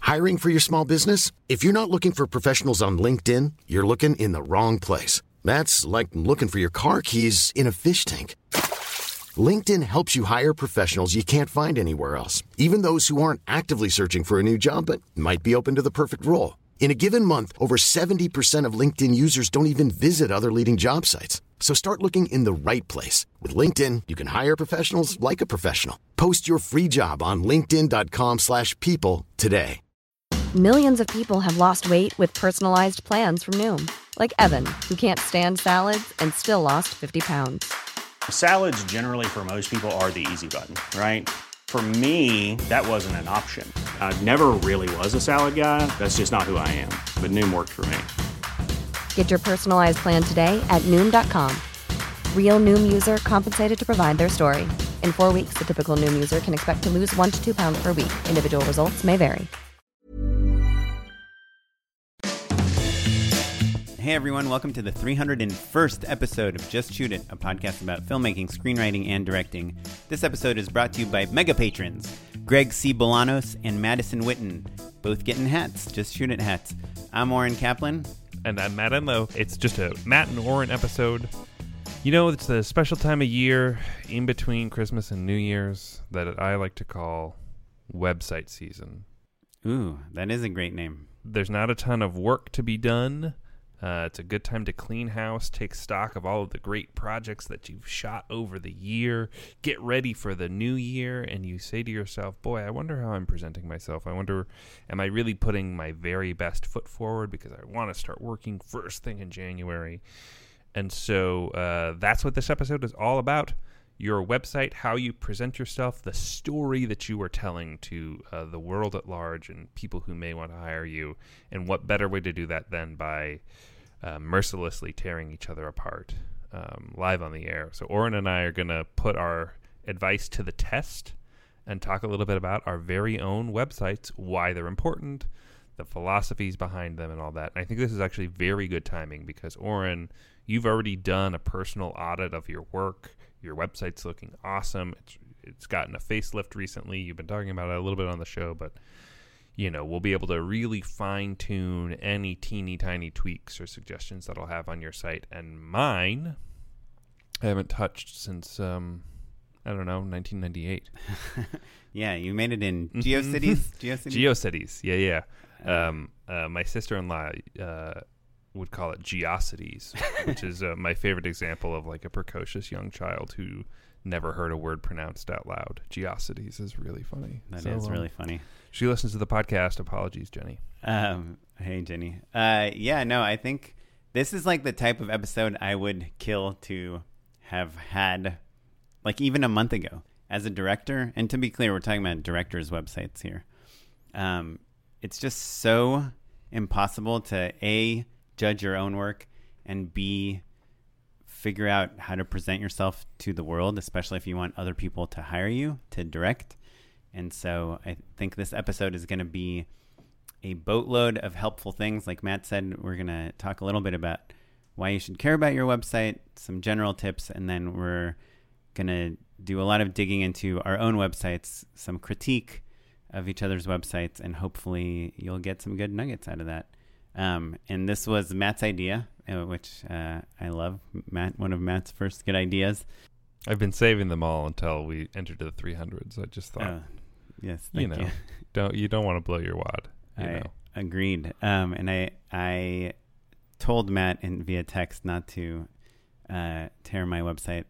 Hiring for your small business? If you're not looking for professionals on LinkedIn, you're looking in the wrong place. That's like looking for your car keys in a fish tank. LinkedIn helps you hire professionals you can't find anywhere else, even those who aren't actively searching for a new job but might be open to the perfect role. In a given month, over 70% of LinkedIn users don't even visit other leading job sites. So start looking in the right place. With LinkedIn, you can hire professionals like a professional. Post your free job on linkedin.com/people today. Millions of people have lost weight with personalized plans from Noom. Like Evan, who can't stand salads and still lost 50 pounds. Salads generally for most people are the easy button, right? For me, that wasn't an option. I never really was a salad guy. That's just not who I am. But Noom worked for me. Get your personalized plan today at Noom.com. Real Noom user compensated to provide their story. In 4 weeks, the typical Noom user can expect to lose 1 to 2 pounds per week. Individual results may vary. Hey everyone, welcome to the 301st episode of Just Shoot It, a podcast about filmmaking, screenwriting, and directing. This episode is brought to you by mega patrons, Greg C. Bolanos and Madison Witten, both getting hats, Just Shoot It hats. I'm Oren Kaplan. And I'm Matt Enlow. It's just a Matt and Oren episode. You know, it's a special time of year in between Christmas and New Year's that I like to call website season. Ooh, that is a great name. There's not a ton of work to be done. It's a good time to clean house, take stock of all of the great projects that you've shot over the year, get ready for the new year, and you say to yourself, boy, I wonder how I'm presenting myself. I wonder, am I really putting my very best foot forward because I want to start working first thing in January? And so that's what this episode is all about. Your website, how you present yourself, the story that you are telling to the world at large and people who may want to hire you. And what better way to do that than by mercilessly tearing each other apart live on the air. So Oren and I are going to put our advice to the test and talk a little bit about our very own websites, why they're important, the philosophies behind them, and all that. And I think this is actually very good timing because, Oren, you've already done a personal audit of your work. Your website's looking awesome. It's gotten a facelift recently. You've been talking about it a little bit on the show, but you know, we'll be able to really fine-tune any teeny tiny tweaks or suggestions that I'll have on your site. And mine, I haven't touched since, I don't know, 1998. Yeah, you made it in GeoCities? GeoCities, yeah. My sister-in-law would call it Geocities, which is my favorite example of like a precocious young child who never heard a word pronounced out loud. Geocities is really funny. That is really funny. She listens to the podcast. Apologies, Jenny. Hey, Jenny. I think this is like the type of episode I would kill to have had like even a month ago as a director. And to be clear, we're talking about directors' websites here. It's just so impossible to A, judge your own work, and B, figure out how to present yourself to the world, especially if you want other people to hire you to direct. And so I think this episode is going to be a boatload of helpful things. Like Matt said, we're going to talk a little bit about why you should care about your website, some general tips, and then we're going to do a lot of digging into our own websites, some critique of each other's websites, and hopefully you'll get some good nuggets out of that. And this was Matt's idea, which I love. Matt, one of Matt's first good ideas. I've been saving them all until we entered the 300s. I just thought, yes, thank you. You don't want to blow your wad. I agreed. And I told Matt via text not to tear my website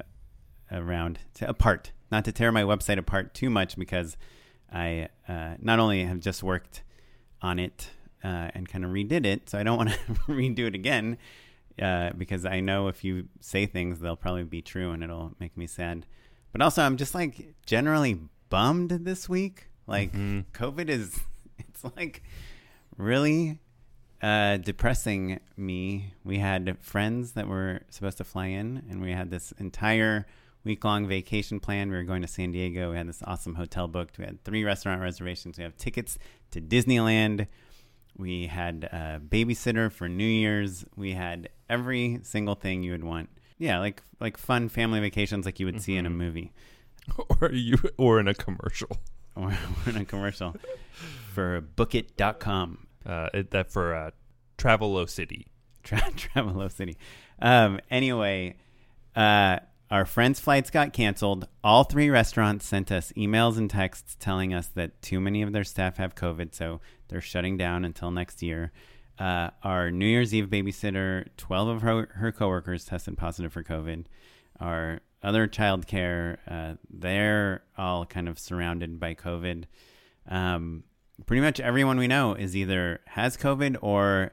apart, not to tear my website apart too much because I not only have just worked on it and kind of redid it, so I don't want to redo it again because I know if you say things, they'll probably be true and it'll make me sad. But also, I'm just like generally bummed this week. Like COVID it's like really depressing me. We had friends that were supposed to fly in, and we had this entire week-long vacation plan. We were going to San Diego. We had this awesome hotel booked. We had 3 restaurant reservations. We have tickets to Disneyland. We had a babysitter for New Year's. We had every single thing you would want. Yeah, like fun family vacations like you would see in a movie. Or in a commercial. We're in a commercial for bookit.com. That for Travelocity. Travelocity. Anyway, our friends' flights got canceled. All 3 restaurants sent us emails and texts telling us that too many of their staff have COVID, so they're shutting down until next year. Our New Year's Eve babysitter, 12 of her coworkers tested positive for COVID. Our other childcare, they're all kind of surrounded by COVID. Pretty much everyone we know is either has COVID or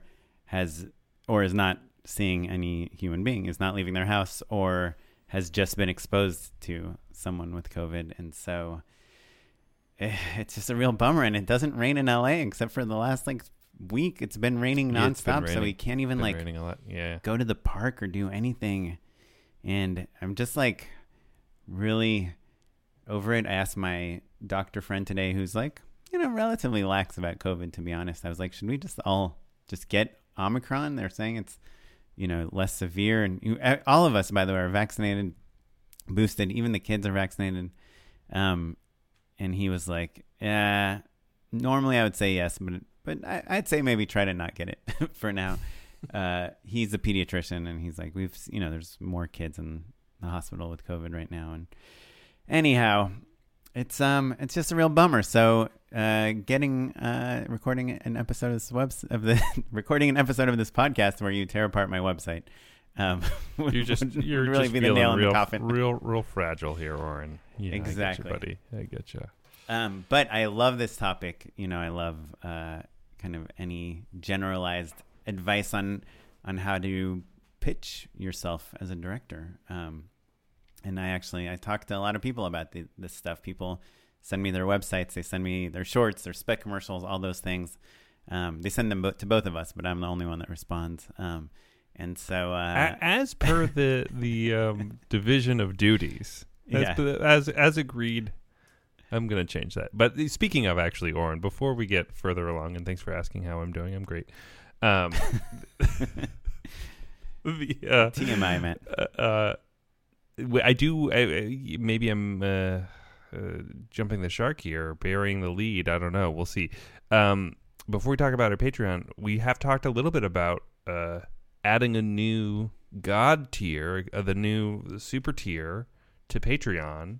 is not seeing any human being, is not leaving their house, or has just been exposed to someone with COVID. And so it's just a real bummer. And it doesn't rain in LA except for the last week. It's been raining nonstop. So we can't even raining a lot. Yeah. Go to the park or do anything. And I'm just really over it. I asked my doctor friend today, who's relatively lax about COVID, to be honest. I was like, should we just all just get Omicron? They're saying it's, less severe. And all of us, by the way, are vaccinated, boosted. Even the kids are vaccinated. And he was like, yeah, normally I would say yes, but I'd say maybe try to not get it for now. He's a pediatrician, and he's like, there's more kids in the hospital with COVID right now. And anyhow, it's just a real bummer. So, recording an episode of this recording an episode of this podcast where you tear apart my website. You're really just be the nail in the coffin. Real fragile here, Oren. Yeah, exactly, buddy. I get you. But I love this topic. I love kind of any generalized advice on how to pitch yourself as a director. And I talked to a lot of people about this stuff. People send me their websites. They send me their shorts, their spec commercials, all those things. They send them to both of us, but I'm the only one that responds. And so, as per the division of duties, as agreed, I'm going to change that. But speaking of, actually, Oren, before we get further along, and thanks for asking how I'm doing. I'm great. TMI, man. I do. Maybe I'm jumping the shark here, burying the lead. I don't know. We'll see. Before we talk about our Patreon, we have talked a little bit about adding a new God tier, the new super tier to Patreon,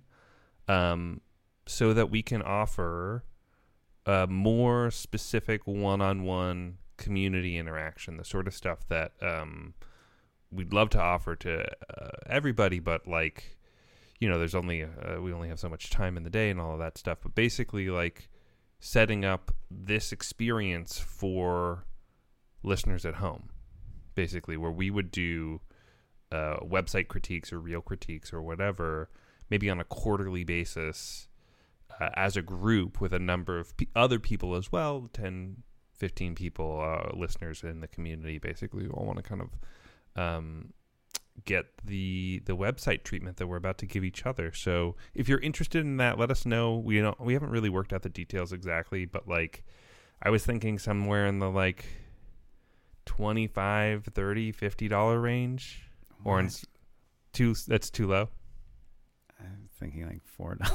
so that we can offer more specific one-on-one community interaction, the sort of stuff that we'd love to offer to everybody, but there's only we only have so much time in the day and all of that stuff. But basically, setting up this experience for listeners at home, basically, where we would do website critiques or reel critiques or whatever, maybe on a quarterly basis, as a group with a number of other people as well, 10, 15 people, listeners in the community, basically, who all want to kind of get the website treatment that we're about to give each other. So if you're interested in that, let us know. We haven't really worked out the details exactly, but I was thinking somewhere in the $25, $30, $50 range. Or that's too low. I'm thinking $4.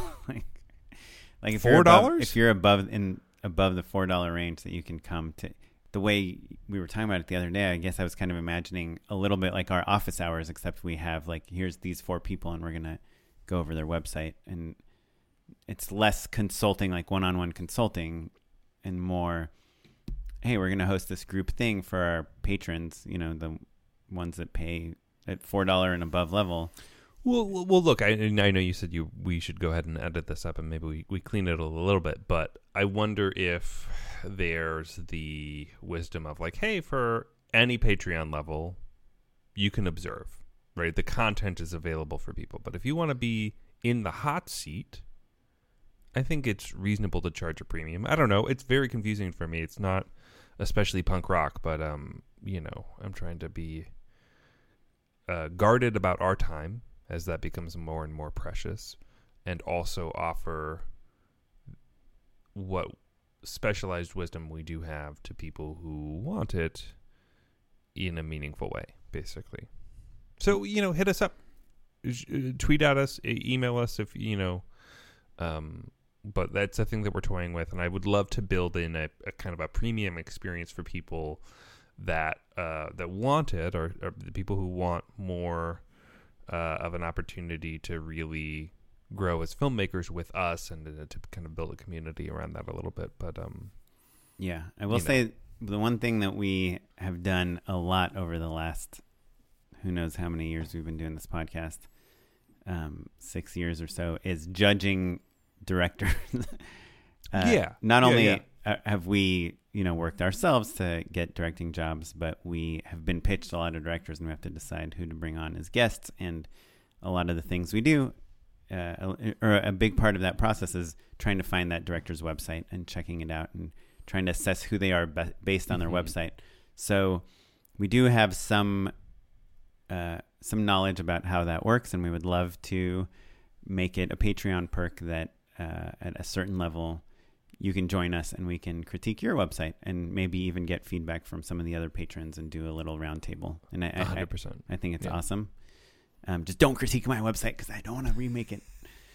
If $4? If you're above the $4 range, that you can come to. The way we were talking about it the other day, I guess I was kind of imagining a little bit like our office hours, except we have here's these 4 people and we're going to go over their website. And it's less consulting, one-on-one consulting, and more, hey, we're going to host this group thing for our patrons, the ones that pay at $4 and above level. Well, look, I know you said we should go ahead and edit this up and maybe we clean it a little bit, but I wonder if there's the wisdom of hey, for any Patreon level, you can observe, right? The content is available for people. But if you want to be in the hot seat, I think it's reasonable to charge a premium. I don't know. It's very confusing for me. It's not especially punk rock, but, I'm trying to be guarded about our time as that becomes more and more precious, and also offer what specialized wisdom we do have to people who want it in a meaningful way, basically. So, hit us up, tweet at us, email us if, but that's a thing that we're toying with, and I would love to build in a kind of a premium experience for people that want it, or the people who want more of an opportunity to really grow as filmmakers with us, and to kind of build a community around that a little bit. But yeah, I will say the one thing that we have done a lot over the last, who knows how many years we've been doing this podcast, 6 years or so, is judging directors. Not only have we, worked ourselves to get directing jobs, but we have been pitched a lot of directors, and we have to decide who to bring on as guests. And a lot of the things we do, or a big part of that process, is trying to find that director's website and checking it out and trying to assess who they are based on their website. So we do have some knowledge about how that works, and we would love to make it a Patreon perk that at a certain level you can join us and we can critique your website and maybe even get feedback from some of the other patrons and do a little round table. And 100%. I think it's awesome. Just don't critique my website because I don't want to remake it.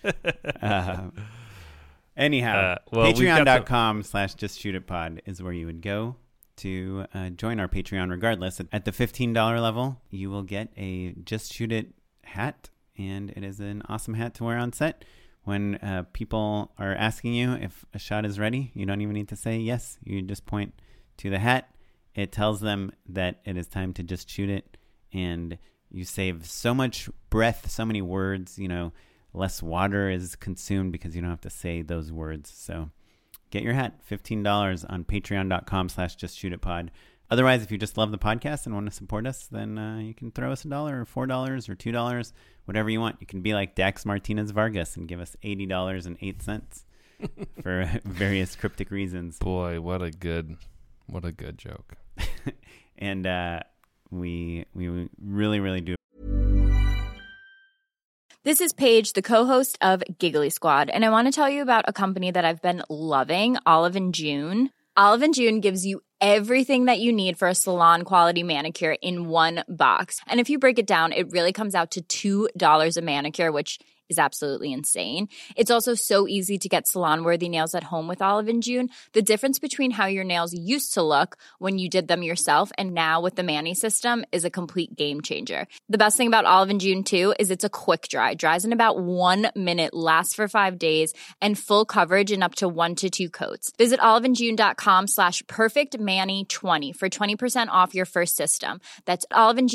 Anyhow, patreon.com/justshootitpod is where you would go to join our Patreon. Regardless, at the $15 level, you will get a Just Shoot It hat, and it is an awesome hat to wear on set. When people are asking you if a shot is ready, you don't even need to say yes. You just point to the hat. It tells them that it is time to just shoot it, and you save so much breath, so many words. Less water is consumed because you don't have to say those words. So get your hat, $15 on patreon.com/justshootitpod. Otherwise, if you just love the podcast and want to support us, then you can throw us $1 or $4 or $2, whatever you want. You can be like Dax Martinez Vargas and give us $80.08 for various cryptic reasons. Boy, what a good joke. And we really, really do. This is Paige, the co-host of Giggly Squad, and I want to tell you about a company that I've been loving, Olive & June. Olive & June gives you everything that you need for a salon-quality manicure in one box. And if you break it down, it really comes out to $2 a manicure, which is absolutely insane. It's also so easy to get salon-worthy nails at home with Olive & June. The difference between how your nails used to look when you did them yourself and now with the Mani system is a complete game changer. The best thing about Olive & June, too, is it's a quick dry. Dries in about 1 minute, lasts for 5 days, and full coverage in up to 1 to 2 coats. Visit oliveandjune.com/perfectmani20 for 20% off your first system. That's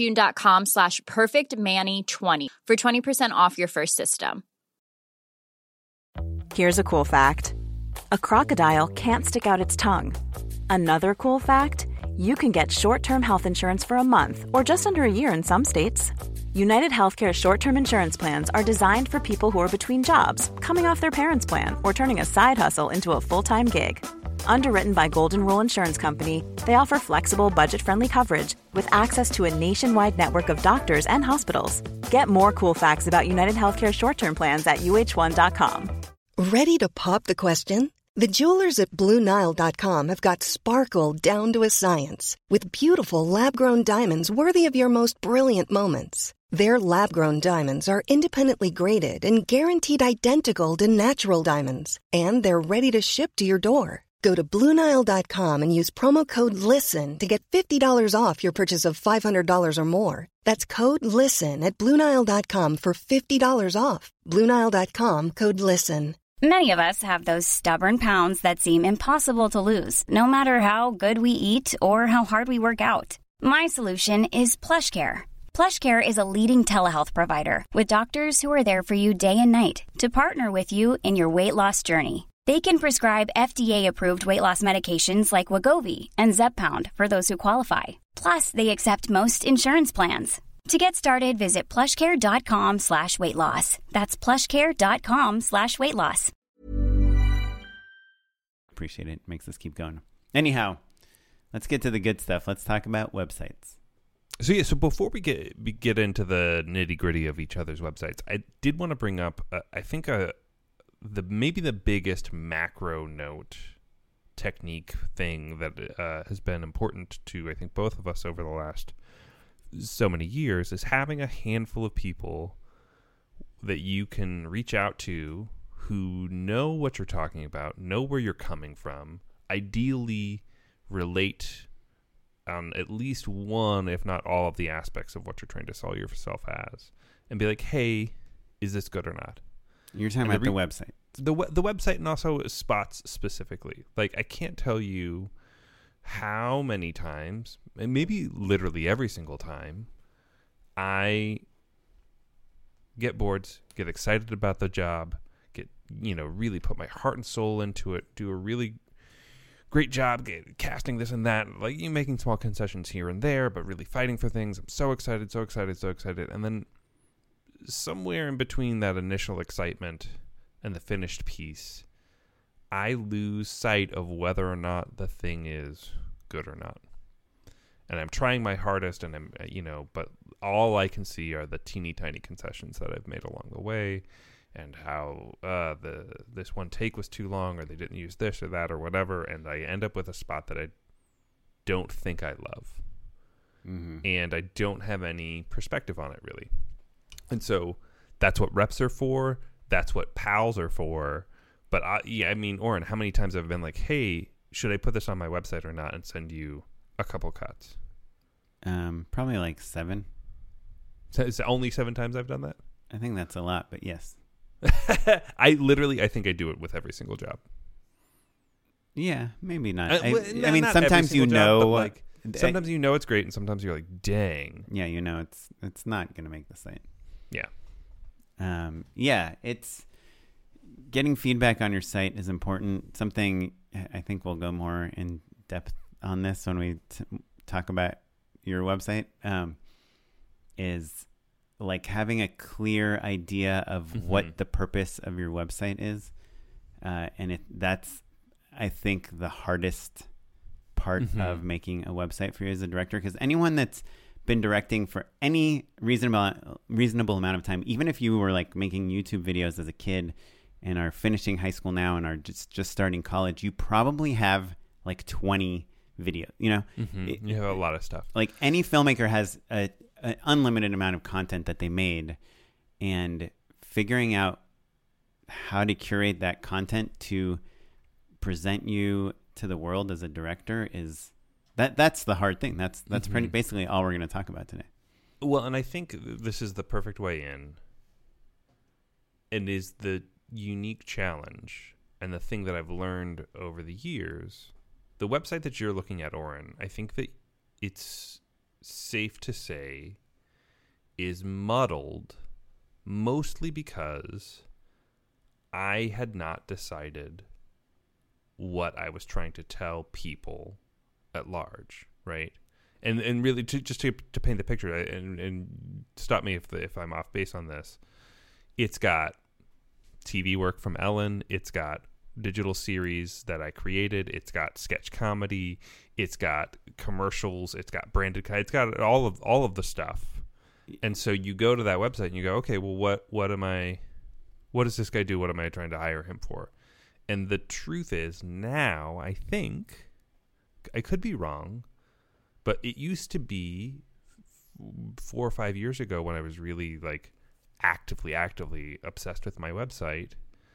oliveandjune.com/perfectmani20 for 20% off your first system. Here's a cool fact. A crocodile can't stick out its tongue. Another cool fact, you can get short-term health insurance for a month or just under a year in some states. United Healthcare short-term insurance plans are designed for people who are between jobs, coming off their parents' plan, or turning a side hustle into a full-time gig. Underwritten by Golden Rule Insurance Company, they offer flexible, budget-friendly coverage with access to a nationwide network of doctors and hospitals. Get more cool facts about United Healthcare short-term plans at uh1.com. Ready to pop the question? The jewelers at BlueNile.com have got sparkle down to a science with beautiful lab-grown diamonds worthy of your most brilliant moments. Their lab-grown diamonds are independently graded and guaranteed identical to natural diamonds, and they're ready to ship to your door. Go to BlueNile.com and use promo code LISTEN to get $50 off your purchase of $500 or more. That's code LISTEN at BlueNile.com for $50 off. BlueNile.com, code LISTEN. Many of us have those stubborn pounds that seem impossible to lose, no matter how good we eat or how hard we work out. My solution is PlushCare. PlushCare is a leading telehealth provider with doctors who are there for you day and night to partner with you in your weight loss journey. They can prescribe FDA-approved weight loss medications like Wegovy and Zepbound for those who qualify. Plus, they accept most insurance plans. To get started, visit plushcare.com/weightloss. That's plushcare.com/weightloss. Appreciate it. Makes us keep going. Anyhow, let's get to the good stuff. Let's talk about websites. So before we get into the nitty-gritty of each other's websites, I did want to bring up, I think, maybe the biggest macro note technique thing that has been important to, I think, both of us over the last so many years is having a handful of people that you can reach out to who know what you're talking about, know where you're coming from, ideally relate on at least one, if not all, of the aspects of what you're trying to sell yourself as, and be like, hey, is this good or not? You're talking about the website. The website, and also spots specifically. Like, I can't tell you how many times, and maybe literally every single time, I get bored, get excited about the job, really put my heart and soul into it, do a really great job casting this and that, like you making small concessions here and there, but really fighting for things. I'm so excited. And then somewhere in between that initial excitement and the finished piece, I lose sight of whether or not the thing is good or not. And I'm trying my hardest, and I'm, but all I can see are the teeny tiny concessions that I've made along the way, and how this one take was too long, or they didn't use this or that or whatever, and I end up with a spot that I don't think I love. Mm-hmm. And I don't have any perspective on it, really. And so that's what reps are for. That's what pals are for. But, Oren, how many times have I been like, hey, should I put this on my website or not, and send you a couple cuts? Probably like 7. So it's only 7 times I've done that? I think that's a lot, but yes. I think I do it with every single job. Yeah, maybe not. Not sometimes job, sometimes it's great, and sometimes you're like, dang. Yeah, it's not going to make the site. Yeah. It's getting feedback on your site is important. Something I think we'll go more in depth on this when we talk about your website, is like having a clear idea of what the purpose of your website is. And that's, I think, the hardest part of making a website for you as a director, because anyone that's been directing for any reasonable amount of time, even if you were like making YouTube videos as a kid and are finishing high school now and are just starting college, you probably have like 20 videos, you have a lot of stuff. Like any filmmaker has an unlimited amount of content that they made, and figuring out how to curate that content to present you to the world as a director that's the hard thing. That's pretty basically all we're going to talk about today. Well, and I think this is the perfect way in, and is the unique challenge and the thing that I've learned over the years. The website that you're looking at, Oren, I think that it's safe to say is muddled mostly because I had not decided what I was trying to tell people at large, right? And really, to paint the picture, and stop me if I'm off base on this, it's got TV work from Ellen, it's got digital series that I created, it's got sketch comedy, it's got commercials, it's got branded, it's got all of the stuff. And so you go to that website and you go, okay, well, what does this guy do? What am I trying to hire him for? And the truth is, now I think, I could be wrong, but it used to be 4 or 5 years ago, when I was really like actively obsessed with my website,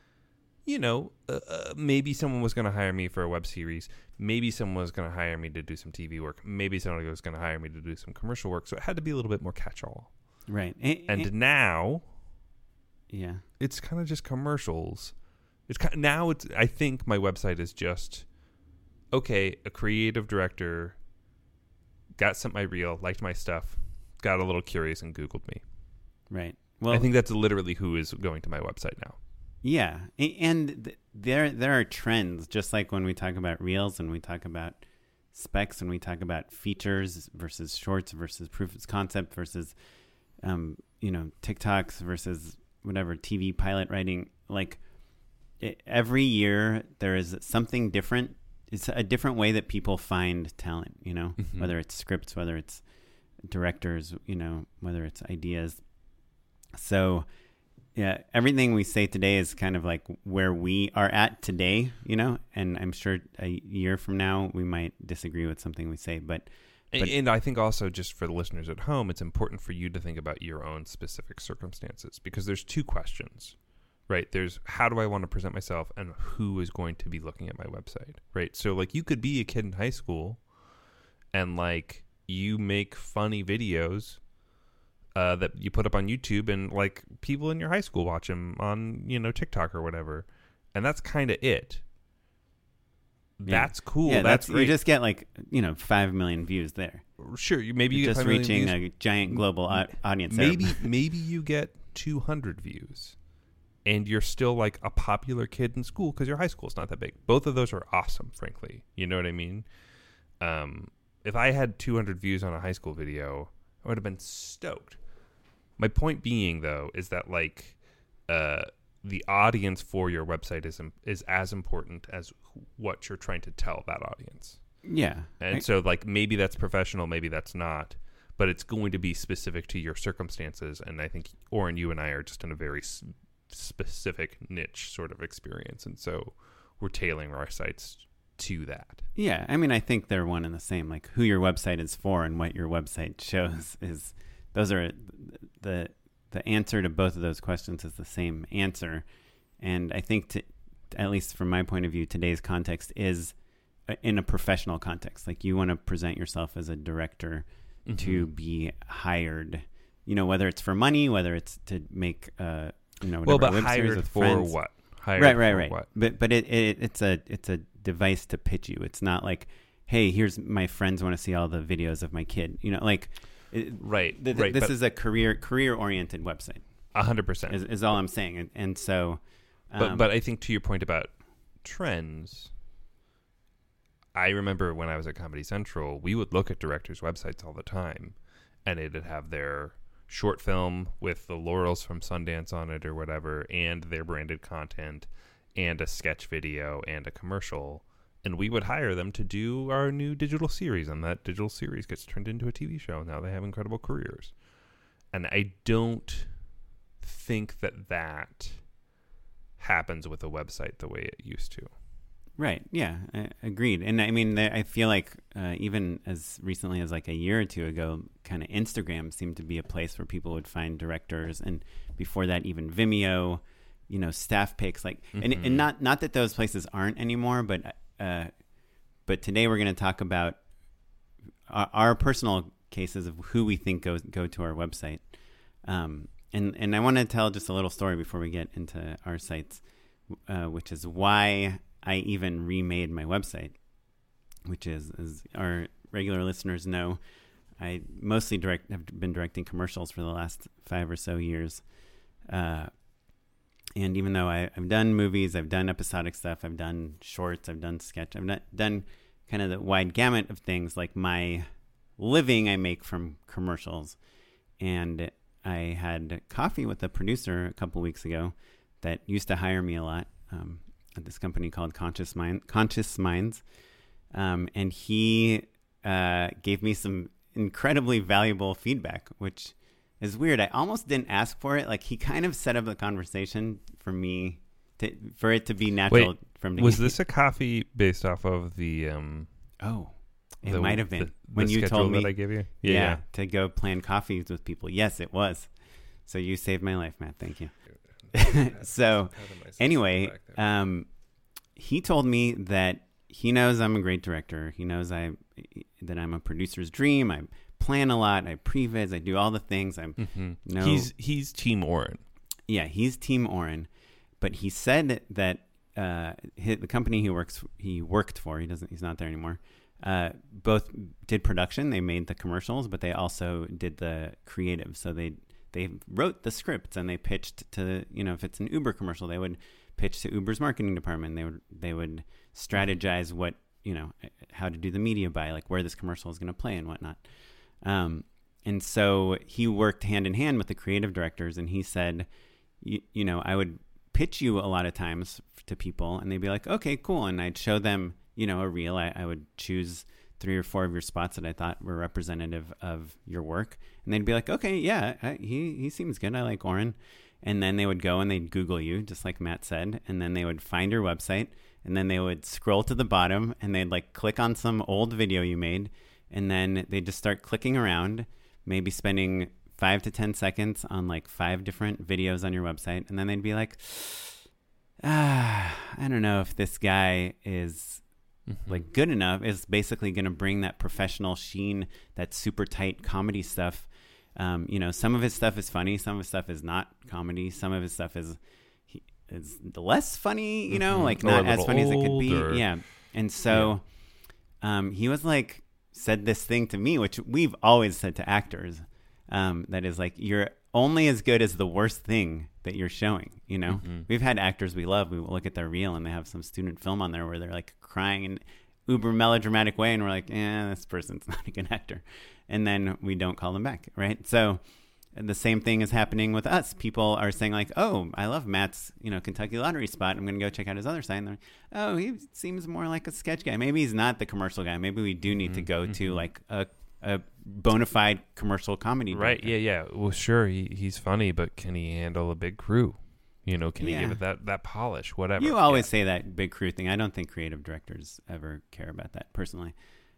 maybe someone was going to hire me for a web series. Maybe someone was going to hire me to do some TV work. Maybe someone was going to hire me to do some commercial work. So it had to be a little bit more catch-all. Right. And now, yeah, it's kind of just commercials. I think my website is just, okay, a creative director got sent my reel, liked my stuff, got a little curious, and Googled me. Right. Well, I think that's literally who is going to my website now. Yeah, and there are trends, just like when we talk about reels and we talk about specs and we talk about features versus shorts versus proof of concept versus, TikToks versus whatever, TV pilot writing. Like every year there is something different. It's a different way that people find talent, whether it's scripts, whether it's directors, whether it's ideas. So yeah, everything we say today is kind of like where we are at today, and I'm sure a year from now we might disagree with something we say, but and I think also, just for the listeners at home, it's important for you to think about your own specific circumstances, because there's 2 questions, right? There's how do I want to present myself and who is going to be looking at my website, right? So like you could be a kid in high school and like you make funny videos that you put up on YouTube and like people in your high school watch them on, TikTok or whatever. And that's kind of it. That's cool. Yeah, that's great. You just get 5 million views there. Sure, maybe you You're get just 5 million reaching views. a giant global audience. there. Maybe you get 200 views, and you're still like a popular kid in school because your high school's not that big. Both of those are awesome, frankly. You know what I mean? If I had 200 views on a high school video, I would have been stoked. My point being, though, is that the audience for your website is as important as what you're trying to tell that audience. Yeah. And so maybe that's professional, maybe that's not, but it's going to be specific to your circumstances. And I think Oren, you and I are just in a very specific niche sort of experience. And so we're tailoring our sites to that. Yeah. I mean, I think they're one and the same. Like who your website is for and what your website shows those are the answer to both of those questions is the same answer. And I think at least from my point of view, today's context is in a professional context. Like you want to present yourself as a director to be hired, whether it's for money, whether it's to make, whatever but web series hired with for friends. what? Right. What? But it's a device to pitch you. It's not like, hey, here's my friends want to see all the videos of my kid. Right. This is a career oriented website. 100% is all I'm saying. And so, but I think to your point about trends, I remember when I was at Comedy Central, we would look at directors' websites all the time, and it'd have their short film with the laurels from Sundance on it or whatever, and their branded content, and a sketch video, and a commercial. And we would hire them to do our new digital series, and that digital series gets turned into a TV show. Now they have incredible careers. And I don't think that happens with a website the way it used to. Right. Yeah. Agreed. And I mean, I feel like even as recently as a year or two ago, kind of Instagram seemed to be a place where people would find directors. And before that, even Vimeo, staff pics, and not that those places aren't anymore, but today we're going to talk about our personal cases of who we think go to our website. And I want to tell just a little story before we get into our sites, which is why I even remade my website, which is, as our regular listeners know, I mostly have been directing commercials for the last 5 or so years. And even though I've done movies, I've done episodic stuff, I've done shorts, I've done sketch, I've done kind of the wide gamut of things. Like my living I make from commercials. And I had coffee with a producer a couple weeks ago that used to hire me a lot at this company called Conscious Minds. And he gave me some incredibly valuable feedback, which is weird. I almost didn't ask for it. Like he kind of set up the conversation for me for it to be natural. Wait, from the was this a coffee based off of the it might have been when the you told me that I gave you? Yeah, to go plan coffees with people. Yes, it was. So you saved my life, Matt. Thank you. So anyway, he told me that he knows I'm a great director. He knows that I'm a producer's dream. I plan a lot. I previs. I do all the things. He's Team Oren. Yeah, he's Team Oren. But he said that the company he worked for, he's not there anymore, both did production. They made the commercials, but they also did the creative. So they wrote the scripts and they pitched to, if it's an Uber commercial, they would pitch to Uber's marketing department. They would strategize what, how to do the media buy, like where this commercial is going to play and whatnot. And so he worked hand in hand with the creative directors, and he said, I would pitch you a lot of times to people and they'd be like, okay, cool. And I'd show them, a reel. I would choose 3 or 4 of your spots that I thought were representative of your work. And they'd be like, okay, yeah, he seems good. I like Oren. And then they would go and they'd Google you, just like Matt said. And then they would find your website, and then they would scroll to the bottom and they'd click on some old video you made. And then they'd just start clicking around, maybe spending 5 to 10 seconds on like 5 different videos on your website. And then they'd be like, I don't know if this guy is like good enough, is basically going to bring that professional sheen, that super tight comedy stuff. Some of his stuff is funny. Some of his stuff is not comedy. Some of his stuff is less funny, like not as funny as it could be. Yeah. And so he was like, said this thing to me, which we've always said to actors, that is like, you're only as good as the worst thing that you're showing. We've had actors we love. We look at their reel and they have some student film on there where they're like crying in uber melodramatic way, and we're like, this person's not a good actor, and then we don't call them back, right? So the same thing is happening with us. People are saying like, oh, I love Matt's Kentucky Lottery spot, I'm gonna go check out his other site, and they're like, oh, he seems more like a sketch guy. Maybe he's not the commercial guy. Maybe we do need to go to like a bona fide commercial comedy right director. Yeah well, sure, he's funny, but can he handle a big crew? Can he give it that polish, whatever? You always say that big crew thing. I don't think creative directors ever care about that personally.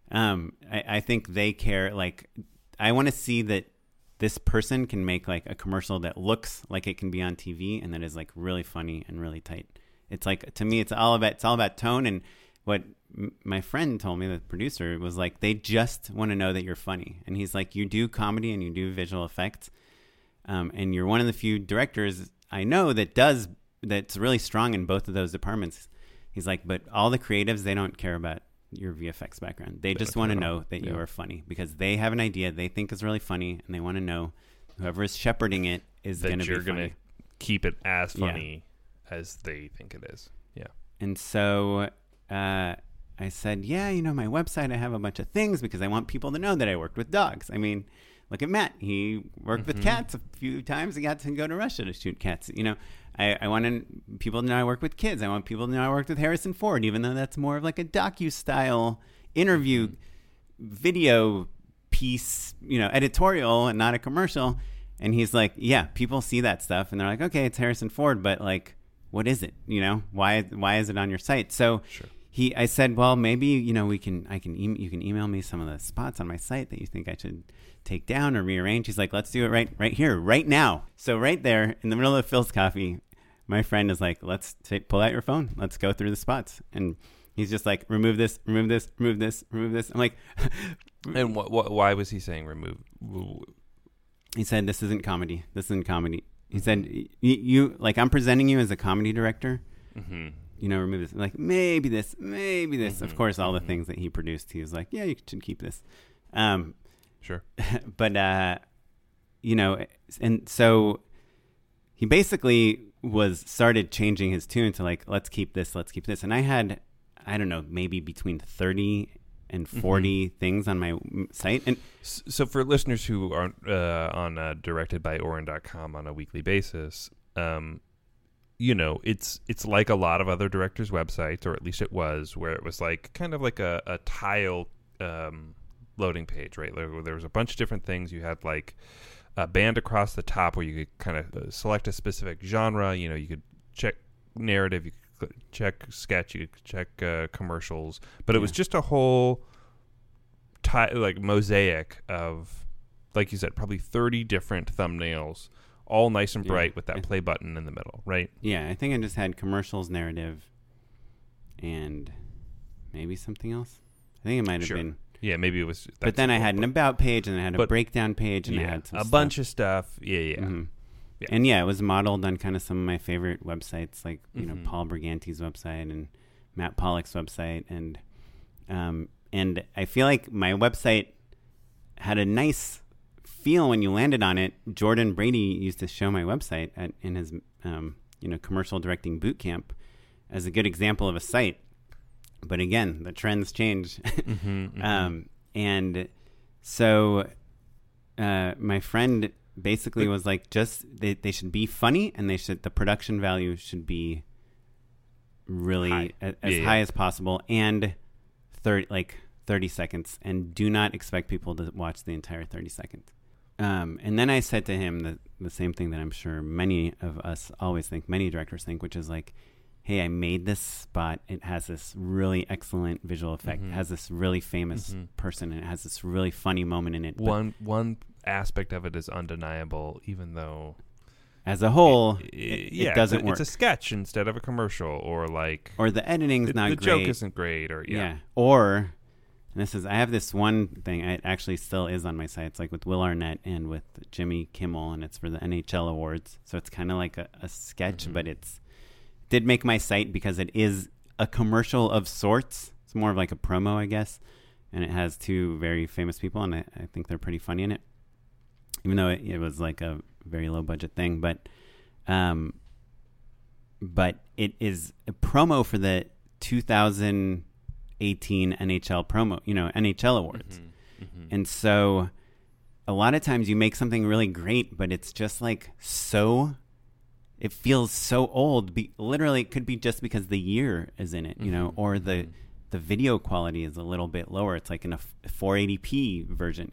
I think they care, like, I want to see that this person can make like a commercial that looks like it can be on TV and that is like really funny and really tight. It's like, to me, it's all about tone. And what my friend told me, the producer, was like, they just want to know that you're funny. And he's like, you do comedy and you do visual effects. And you're one of the few directors I know that's really strong in both of those departments. He's like, but all the creatives, they don't care about your VFX background. They just want to know that you are funny, because they have an idea they think is really funny, and they want to know whoever is shepherding it is going to be funny. That you're going to keep it as funny as they think it is. Yeah. And so I said, my website, I have a bunch of things because I want people to know that I worked with dogs. I mean, look at Matt. He worked with cats a few times. He got to go to Russia to shoot cats. I wanted people to know I work with kids. I want people to know I worked with Harrison Ford, even though that's more of like a docu-style interview video piece, editorial and not a commercial. And he's like, yeah, people see that stuff and they're like, okay, it's Harrison Ford, but like, what is it? Why is it on your site? So sure. I said, well, maybe, you can email me some of the spots on my site that you think I should take down or rearrange. He's like, let's do it right here, right now. So right there in the middle of Phil's Coffee, my friend is like, pull out your phone. Let's go through the spots. And he's just like, remove this, remove this, remove this, remove this. I'm like, and why was he saying remove? He said, this isn't comedy. This isn't comedy. He said, you like, I'm presenting you as a comedy director. Remove this. I'm like, maybe this. Of course, all the things that he produced, he was like, yeah, you should keep this. Sure. But, and so he basically started changing his tune to like, let's keep this. And I had, I don't know, maybe between 30 and 40 things on my site. And so for listeners who aren't on directedbyoren.com on a weekly basis, it's like a lot of other directors' websites, or at least it was, where it was like kind of like a tile loading page, right? There was a bunch of different things. You had like a band across the top where you could kind of select a specific genre. You could check narrative, you could check sketch, you could check commercials, but it was just a whole mosaic of, like you said, probably 30 different thumbnails, all nice and bright with that play button in the middle, right? Yeah, I think I just had commercials, narrative, and maybe something else. I think it might have been. Yeah, maybe it was. But then I had an about page, and I had a breakdown page, and I had some bunch of stuff. Yeah. Mm-hmm. Yeah. And it was modeled on kind of some of my favorite websites, like Paul Briganti's website and Matt Pollock's website, and I feel like my website had a nice feel when you landed on it. Jordan Brady used to show my website in his commercial directing boot camp as a good example of a site. But again, the trends change. And so my friend basically was like, just they should be funny, and the production value should be really high as possible, and 30 seconds, and do not expect people to watch the entire 30 seconds. And then I said to him the same thing that I'm sure many of us always think, many directors think, which is like, hey, I made this spot. It has this really excellent visual effect. It has this really famous person, and it has this really funny moment in it. One aspect of it is undeniable, even though as a whole, it doesn't work. It's a sketch instead of a commercial, or the editing's not the great. joke isn't great, or or I have this one thing. It actually still is on my site. It's like with Will Arnett and with Jimmy Kimmel, and it's for the NHL awards. So it's kind of like a sketch, but did make my site because it is a commercial of sorts. It's more of like a promo, I guess. And it has two very famous people, and I think they're pretty funny in it, even though it was like a very low budget thing. But it is a promo for the 2018 NHL promo, NHL awards. And so a lot of times you make something really great, but it's just like it feels so old. Literally, it could be just because the year is in it, or the video quality is a little bit lower. It's like in a 480p version,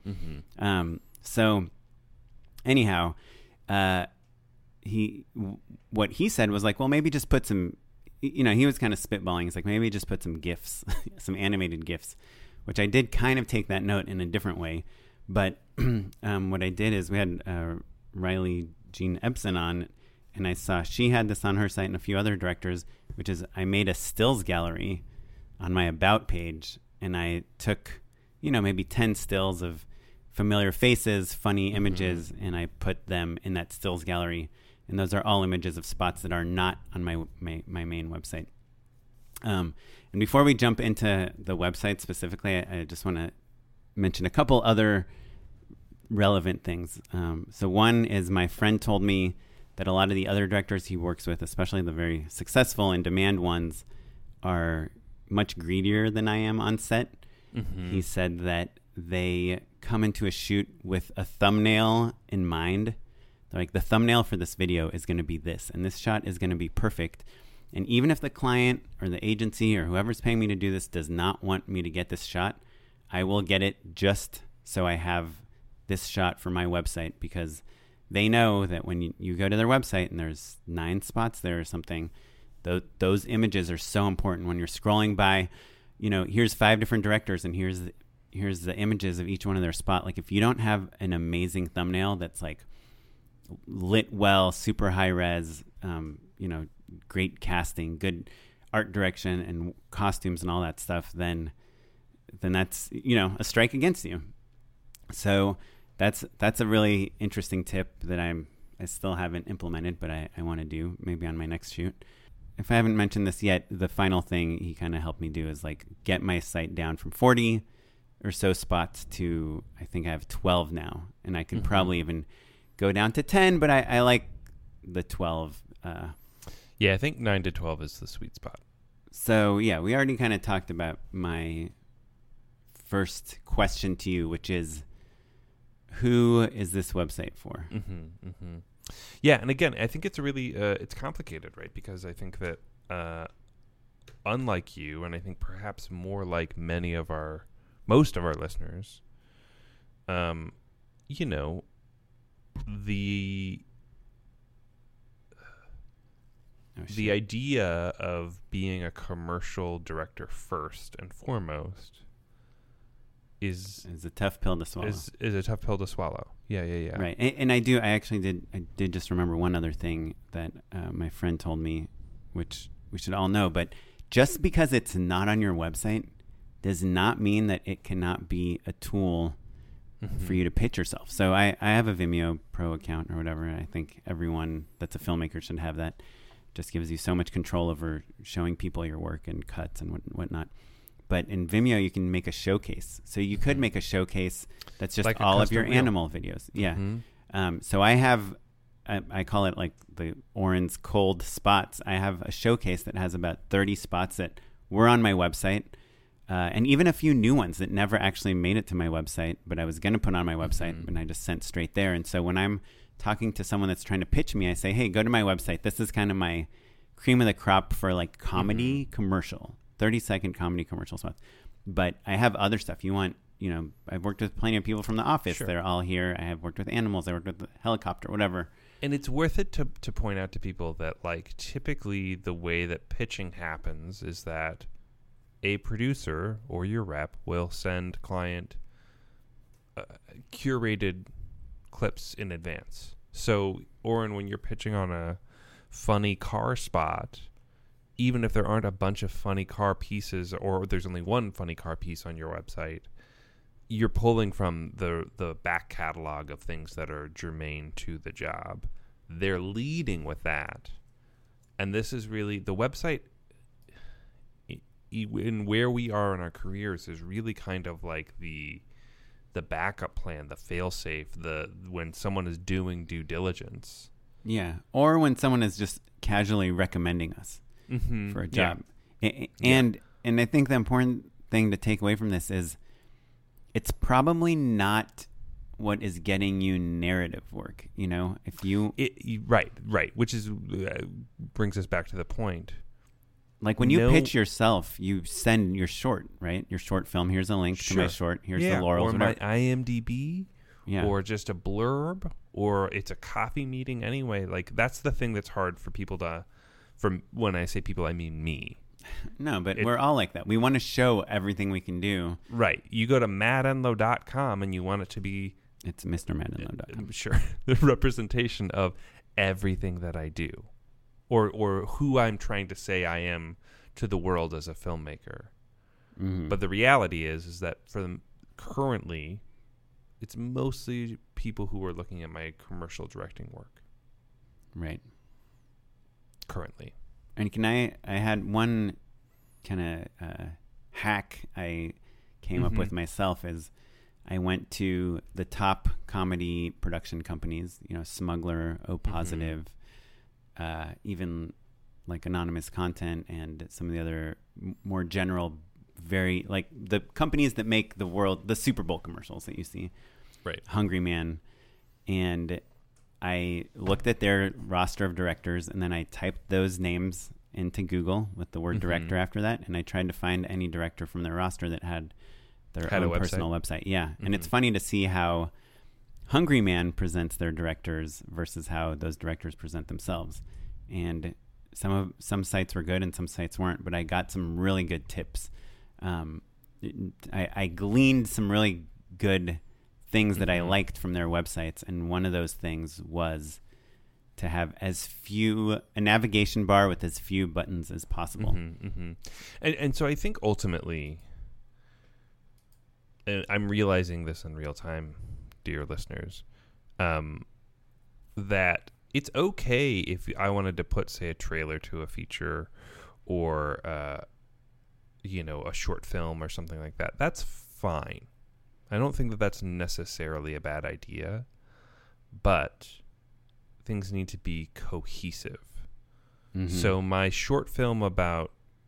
So anyhow, what he said was like, well, maybe just put some, he was kind of spitballing. He's like, maybe just put some GIFs, some animated GIFs, which I did kind of take that note in a different way. But what I did is we had Riley Jean Ebsen on, and I saw she had this on her site and a few other directors, which is I made a stills gallery on my About page, and I took, maybe 10 stills of familiar faces, funny images, and I put them in that stills gallery. And those are all images of spots that are not on my main website. And before we jump into the website specifically, I just want to mention a couple other relevant things. So one is my friend told me that a lot of the other directors he works with, especially the very successful and demand ones, are much greedier than I am on set. He said that they come into a shoot with a thumbnail in mind. They're like, the thumbnail for this video is going to be this, and this shot is going to be perfect. And even if the client or the agency or whoever's paying me to do this does not want me to get this shot, I will get it just so I have this shot for my website, because they know that when you go to their website and there's 9 spots there or something, those images are so important. When you're scrolling by, here's 5 different directors and here's the images of each one of their spot. Like, if you don't have an amazing thumbnail that's like lit well, super high res, great casting, good art direction and costumes and all that stuff, then that's, a strike against you. So that's a really interesting tip that I still haven't implemented, but I want to do maybe on my next shoot. If I haven't mentioned this yet, the final thing he kind of helped me do is like get my site down from 40 or so spots to, I think I have 12 now, and I could probably even go down to 10, but I like the 12. I think 9 to 12 is the sweet spot. So yeah, we already kind of talked about my first question to you, which is, who is this website for? Yeah, and again, I think it's really it's complicated, right? Because I think that unlike you, and I think perhaps more like most of our listeners, the idea of being a commercial director first and foremost is a tough pill to swallow. Is a tough pill to swallow. Yeah. Right. And I did just remember one other thing that my friend told me, which we should all know, but just because it's not on your website does not mean that it cannot be a tool for you to pitch yourself. So I have a Vimeo Pro account or whatever, and I think everyone that's a filmmaker should have that. Just gives you so much control over showing people your work and cuts and whatnot. But in Vimeo, you can make a showcase. So you could make a showcase that's just like all of your animal videos. Yeah. So I have, I call it like the Oren's cold spots. I have a showcase that has about 30 spots that were on my website. And even a few new ones that never actually made it to my website, but I was going to put on my website, and I just sent straight there. And so when I'm talking to someone that's trying to pitch me, I say, hey, go to my website. This is kind of my cream of the crop for like comedy commercial, 30-second comedy commercial spots. But I have other stuff. You want, I've worked with plenty of people from The Office. Sure. They're all here. I have worked with animals. I worked with the helicopter, whatever. And it's worth it to point out to people that like typically the way that pitching happens is that a producer or your rep will send client curated clips in advance. So, Oren, when you're pitching on a funny car spot, even if there aren't a bunch of funny car pieces, or there's only one funny car piece on your website, you're pulling from the back catalog of things that are germane to the job. They're leading with that. And this is really, the website, in where we are in our careers, is really kind of like the backup plan, the fail-safe, when someone is doing due diligence. Yeah, or when someone is just casually recommending us for a job. Yeah. And I think the important thing to take away from this is it's probably not what is getting you narrative work. You know, if you right, which is brings us back to the point. Like when you pitch yourself, you send your short, right? Your short film. Here's a link to my short. Here's the laurels. Or my IMDb. Yeah. Or just a blurb. Or it's a coffee meeting anyway. Like, that's the thing that's hard for people to... when I say people, I mean me. No, but we're all like that. We want to show everything we can do. Right. You go to mattenlow.com and you want it to be... It's MrMattenlow.com. Sure. The representation of everything that I do. Or who I'm trying to say I am to the world as a filmmaker. Mm-hmm. But the reality is that for them currently, it's mostly people who are looking at my commercial directing work. Right. Currently. And I had one kind of hack I came up with myself is I went to the top comedy production companies, Smuggler, O Positive, even like Anonymous Content and some of the other more general, very like the companies that make the Super Bowl commercials that you see, right? Hungry Man. And I looked at their roster of directors and then I typed those names into Google with the word director after that. And I tried to find any director from their roster that had their own personal website. Yeah. And it's funny to see how Hungry Man presents their directors versus how those directors present themselves. And some sites were good and some sites weren't, but I got some really good tips. I gleaned some really good things that I liked from their websites, and one of those things was to have a navigation bar with as few buttons as possible. And so I think ultimately, and I'm realizing this in real time, dear listeners, that it's okay if I wanted to put, say, a trailer to a feature or, a short film or something like that. That's fine. I don't think that that's necessarily a bad idea, but things need to be cohesive. So my short film about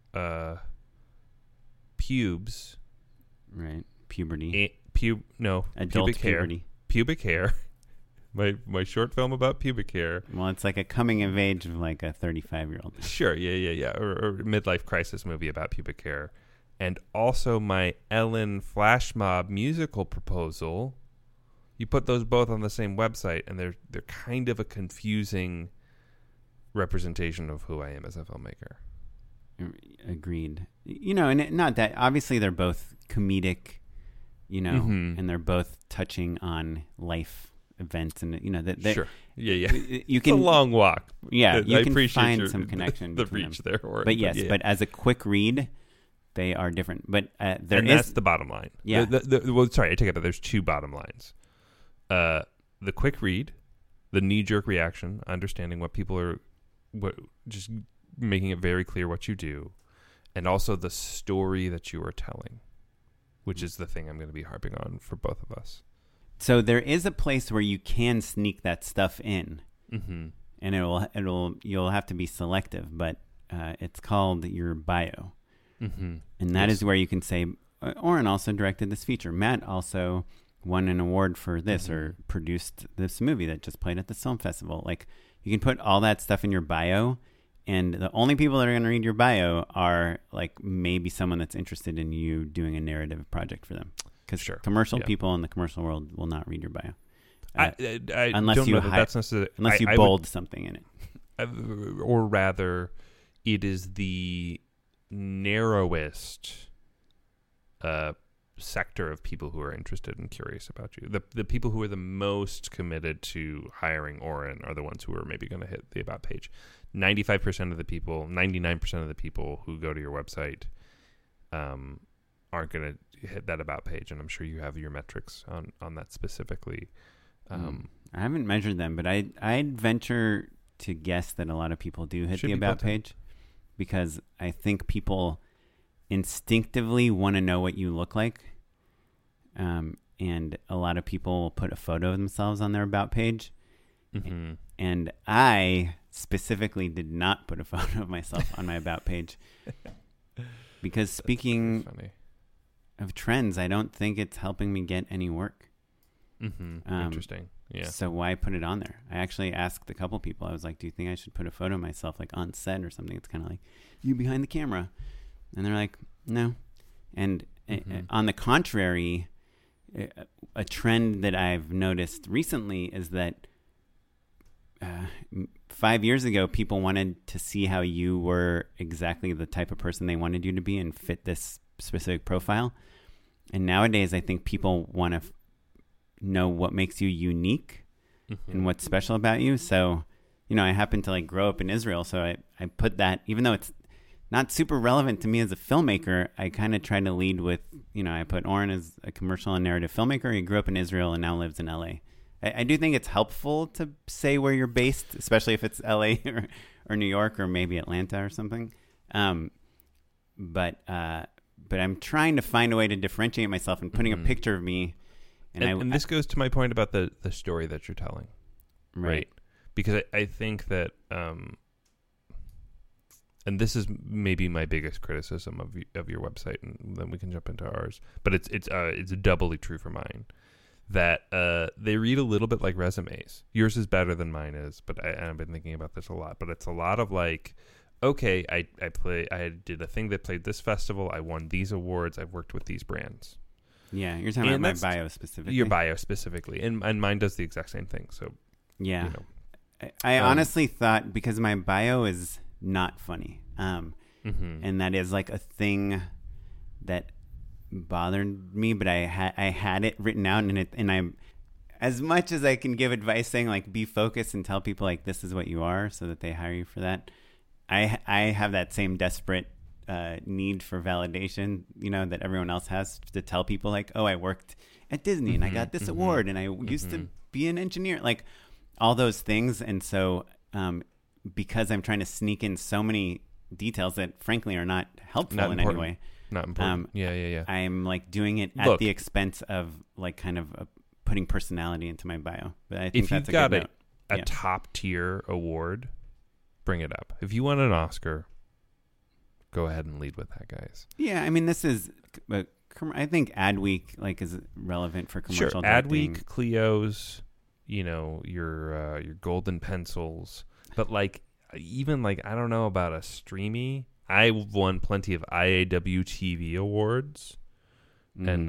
pubes, right? Puberty. Adult puberty. Pubic hair. My short film about pubic hair. Well, it's like a coming of age of like a 35-year-old. Sure, yeah. Or midlife crisis movie about pubic hair. And also my Ellen Flash Mob musical proposal. You put those both on the same website, and they're kind of a confusing representation of who I am as a filmmaker. Agreed. And not that obviously they're both comedic, and they're both touching on life events, and sure, yeah. You can it's a long walk. Yeah, you I can appreciate find some connection. The reach them. there, but yes, but as a quick read. They are different, but that's the bottom line. Yeah. Sorry, I take it back. There's two bottom lines. The quick read, the knee-jerk reaction, understanding what people are, just making it very clear what you do, and also the story that you are telling, which is the thing I'm going to be harping on for both of us. So there is a place where you can sneak that stuff in, and you'll have to be selective, but it's called your bio. And that is where you can say, Oren also directed this feature. Matt also won an award for this or produced this movie that just played at the film festival. Like, you can put all that stuff in your bio, and the only people that are going to read your bio are like maybe someone that's interested in you doing a narrative project for them. Because commercial people in the commercial world will not read your bio. Unless you bold something in it. Or rather, it is the narrowest sector of people who are interested and curious about you. The people who are the most committed to hiring Oren are the ones who are maybe going to hit the About page. 95% of the people, 99% of the people who go to your website aren't going to hit that About page, and I'm sure you have your metrics on that specifically. I haven't measured them, but I'd venture to guess that a lot of people do hit the About page, because I think people instinctively want to know what you look like. And a lot of people will put a photo of themselves on their About page. Mm-hmm. And I specifically did not put a photo of myself on my About page. Because speaking of trends, I don't think it's helping me get any work. Mm-hmm. Interesting. Yeah. So why put it on there? I actually asked a couple people. I was like, do you think I should put a photo of myself like on set or something? It's kind of like you behind the camera. And they're like, no. And on the contrary, a trend that I've noticed recently is that 5 years ago, people wanted to see how you were exactly the type of person they wanted you to be and fit this specific profile. And nowadays, I think people want to know what makes you unique and what's special about you. So, I happen to like grow up in Israel. So I put that, even though it's not super relevant to me as a filmmaker, I kind of try to lead with, I put Oren as a commercial and narrative filmmaker. He grew up in Israel and now lives in LA. I do think it's helpful to say where you're based, especially if it's LA or New York or maybe Atlanta or something. But I'm trying to find a way to differentiate myself and putting a picture of me. And this goes to my point about the story that you're telling. Right? Because I think that, and this is maybe my biggest criticism of your website, and then we can jump into ours. But it's doubly true for mine, that they read a little bit like resumes. Yours is better than mine is, but I've been thinking about this a lot. But it's a lot of like, okay, I did a thing that played this festival. I won these awards. I've worked with these brands. Yeah, you're talking about my bio specifically. Your bio specifically, and mine does the exact same thing. So yeah, I honestly thought, because my bio is not funny, and that is like a thing that bothered me, but I had it written out, and I'm, as much as I can give advice saying like be focused and tell people like this is what you are so that they hire you for that, I have that same desperate need for validation, that everyone else has, to tell people like, oh, I worked at Disney and I got this award and I used to be an engineer, like all those things. And so because I'm trying to sneak in so many details that frankly are not helpful in any way. Not important. Yeah. I'm like doing it at the expense of like kind of putting personality into my bio. But I think if that's you've got a top tier award, bring it up. If you won an Oscar, go ahead and lead with that, guys. Yeah, I mean, this is, I think Adweek like is relevant for commercial directing. Adweek, Clio's, your golden pencils, but like even like I don't know about a Streamy. I won plenty of IAW TV awards, and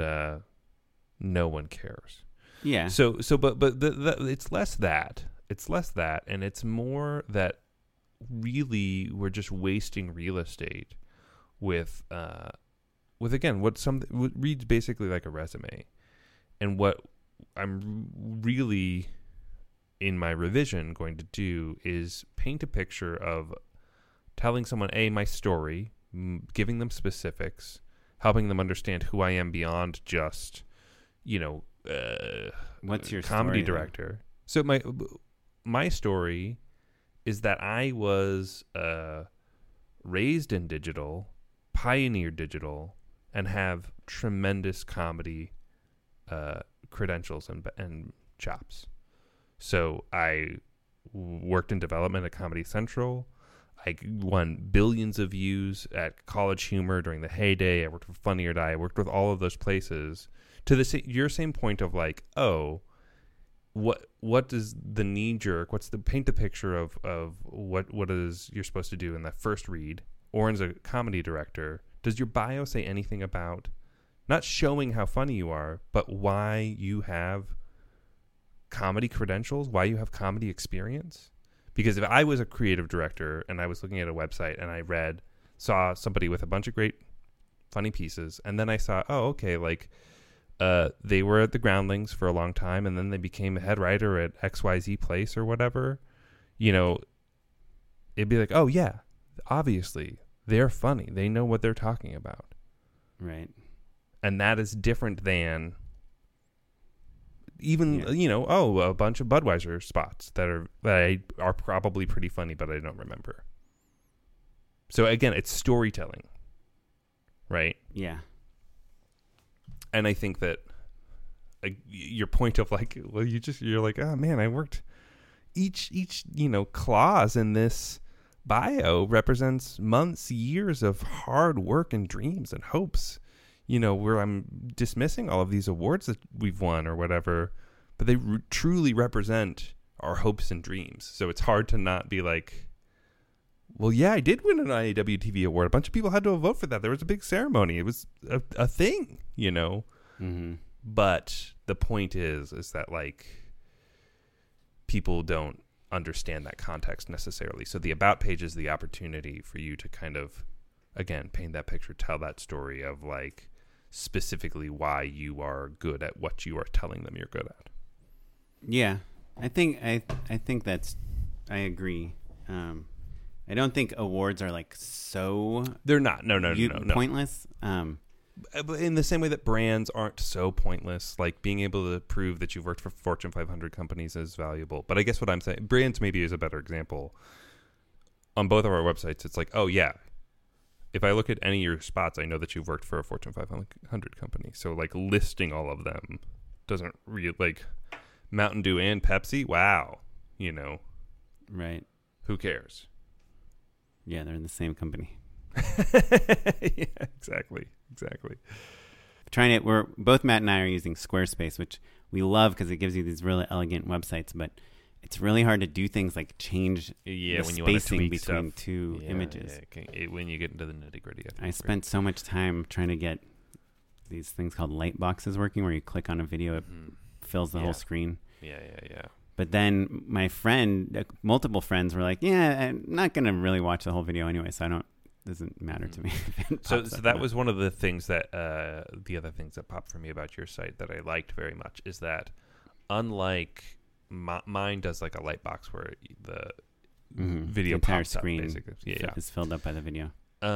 no one cares. Yeah. So, but it's less that. It's less that, and it's more that really we're just wasting real estate with again what reads basically like a resume, and what I'm really in my revision going to do is paint a picture of telling someone my story, giving them specifics, helping them understand who I am beyond just what's your comedy story, director. So my story is that I was raised in digital, pioneered digital, and have tremendous comedy credentials and chops. So I worked in development at Comedy Central. I won billions of views at College Humor during the heyday. I worked with Funny or Die. I worked with all of those places. To your same point of like, oh, what is the knee jerk? What's the paint the picture of what is you're supposed to do in that first read? Oren's a comedy director. Does your bio say anything about not showing how funny you are, but why you have comedy credentials, why you have comedy experience? Because if I was a creative director and I was looking at a website and I saw somebody with a bunch of great funny pieces. And then I saw, oh, okay, like they were at the Groundlings for a long time, and then they became a head writer at XYZ Place or whatever. You know, it'd be like, oh, yeah, obviously they're funny. They know what they're talking about. Right. And that is different than even, you know, oh, a bunch of Budweiser spots that are probably pretty funny, but I don't remember. So again, it's storytelling, right? Yeah. And I think that your point of like, well, you're like, oh man, I worked each, you know, clause in this bio represents months, years of hard work and dreams and hopes, you know, where I'm dismissing all of these awards that we've won or whatever, but they truly represent our hopes and dreams. So it's hard to not be like, well, yeah, I did win an IAW TV award. A bunch of people had to vote for that. There was a big ceremony. It was a thing, you know. Mm-hmm. But the point is that like people don't understand that context necessarily. So the about page is the opportunity for you to kind of, again, paint that picture, tell that story of like specifically why you are good at what you are telling them you're good at. Yeah, I think that's, I agree. I don't think awards are like so. They're not. No. Pointless. But in the same way that brands aren't so pointless, like being able to prove that you've worked for Fortune 500 companies is valuable. But I guess what I'm saying, brands maybe is a better example. On both of our websites, it's like, oh yeah, if I look at any of your spots, I know that you've worked for a Fortune 500 company. So like listing all of them doesn't really, like Mountain Dew and Pepsi. Wow, you know, right? Who cares? Yeah, they're in the same company. Yeah, exactly. We're both Matt and I are using Squarespace, which we love because it gives you these really elegant websites, but it's really hard to do things like change the when you spacing between stuff. Two images. When you get into the nitty gritty. I spent so much time trying to get these things called light boxes working, where you click on a video, it fills the whole screen. Yeah. But then my friend, multiple friends were like, yeah, I'm not going to really watch the whole video anyway, so doesn't matter to me. So that was one of the things that, the other things that popped for me about your site that I liked very much is that unlike mine does like a light box where the video the entire pops screen up, basically. is filled up by the video.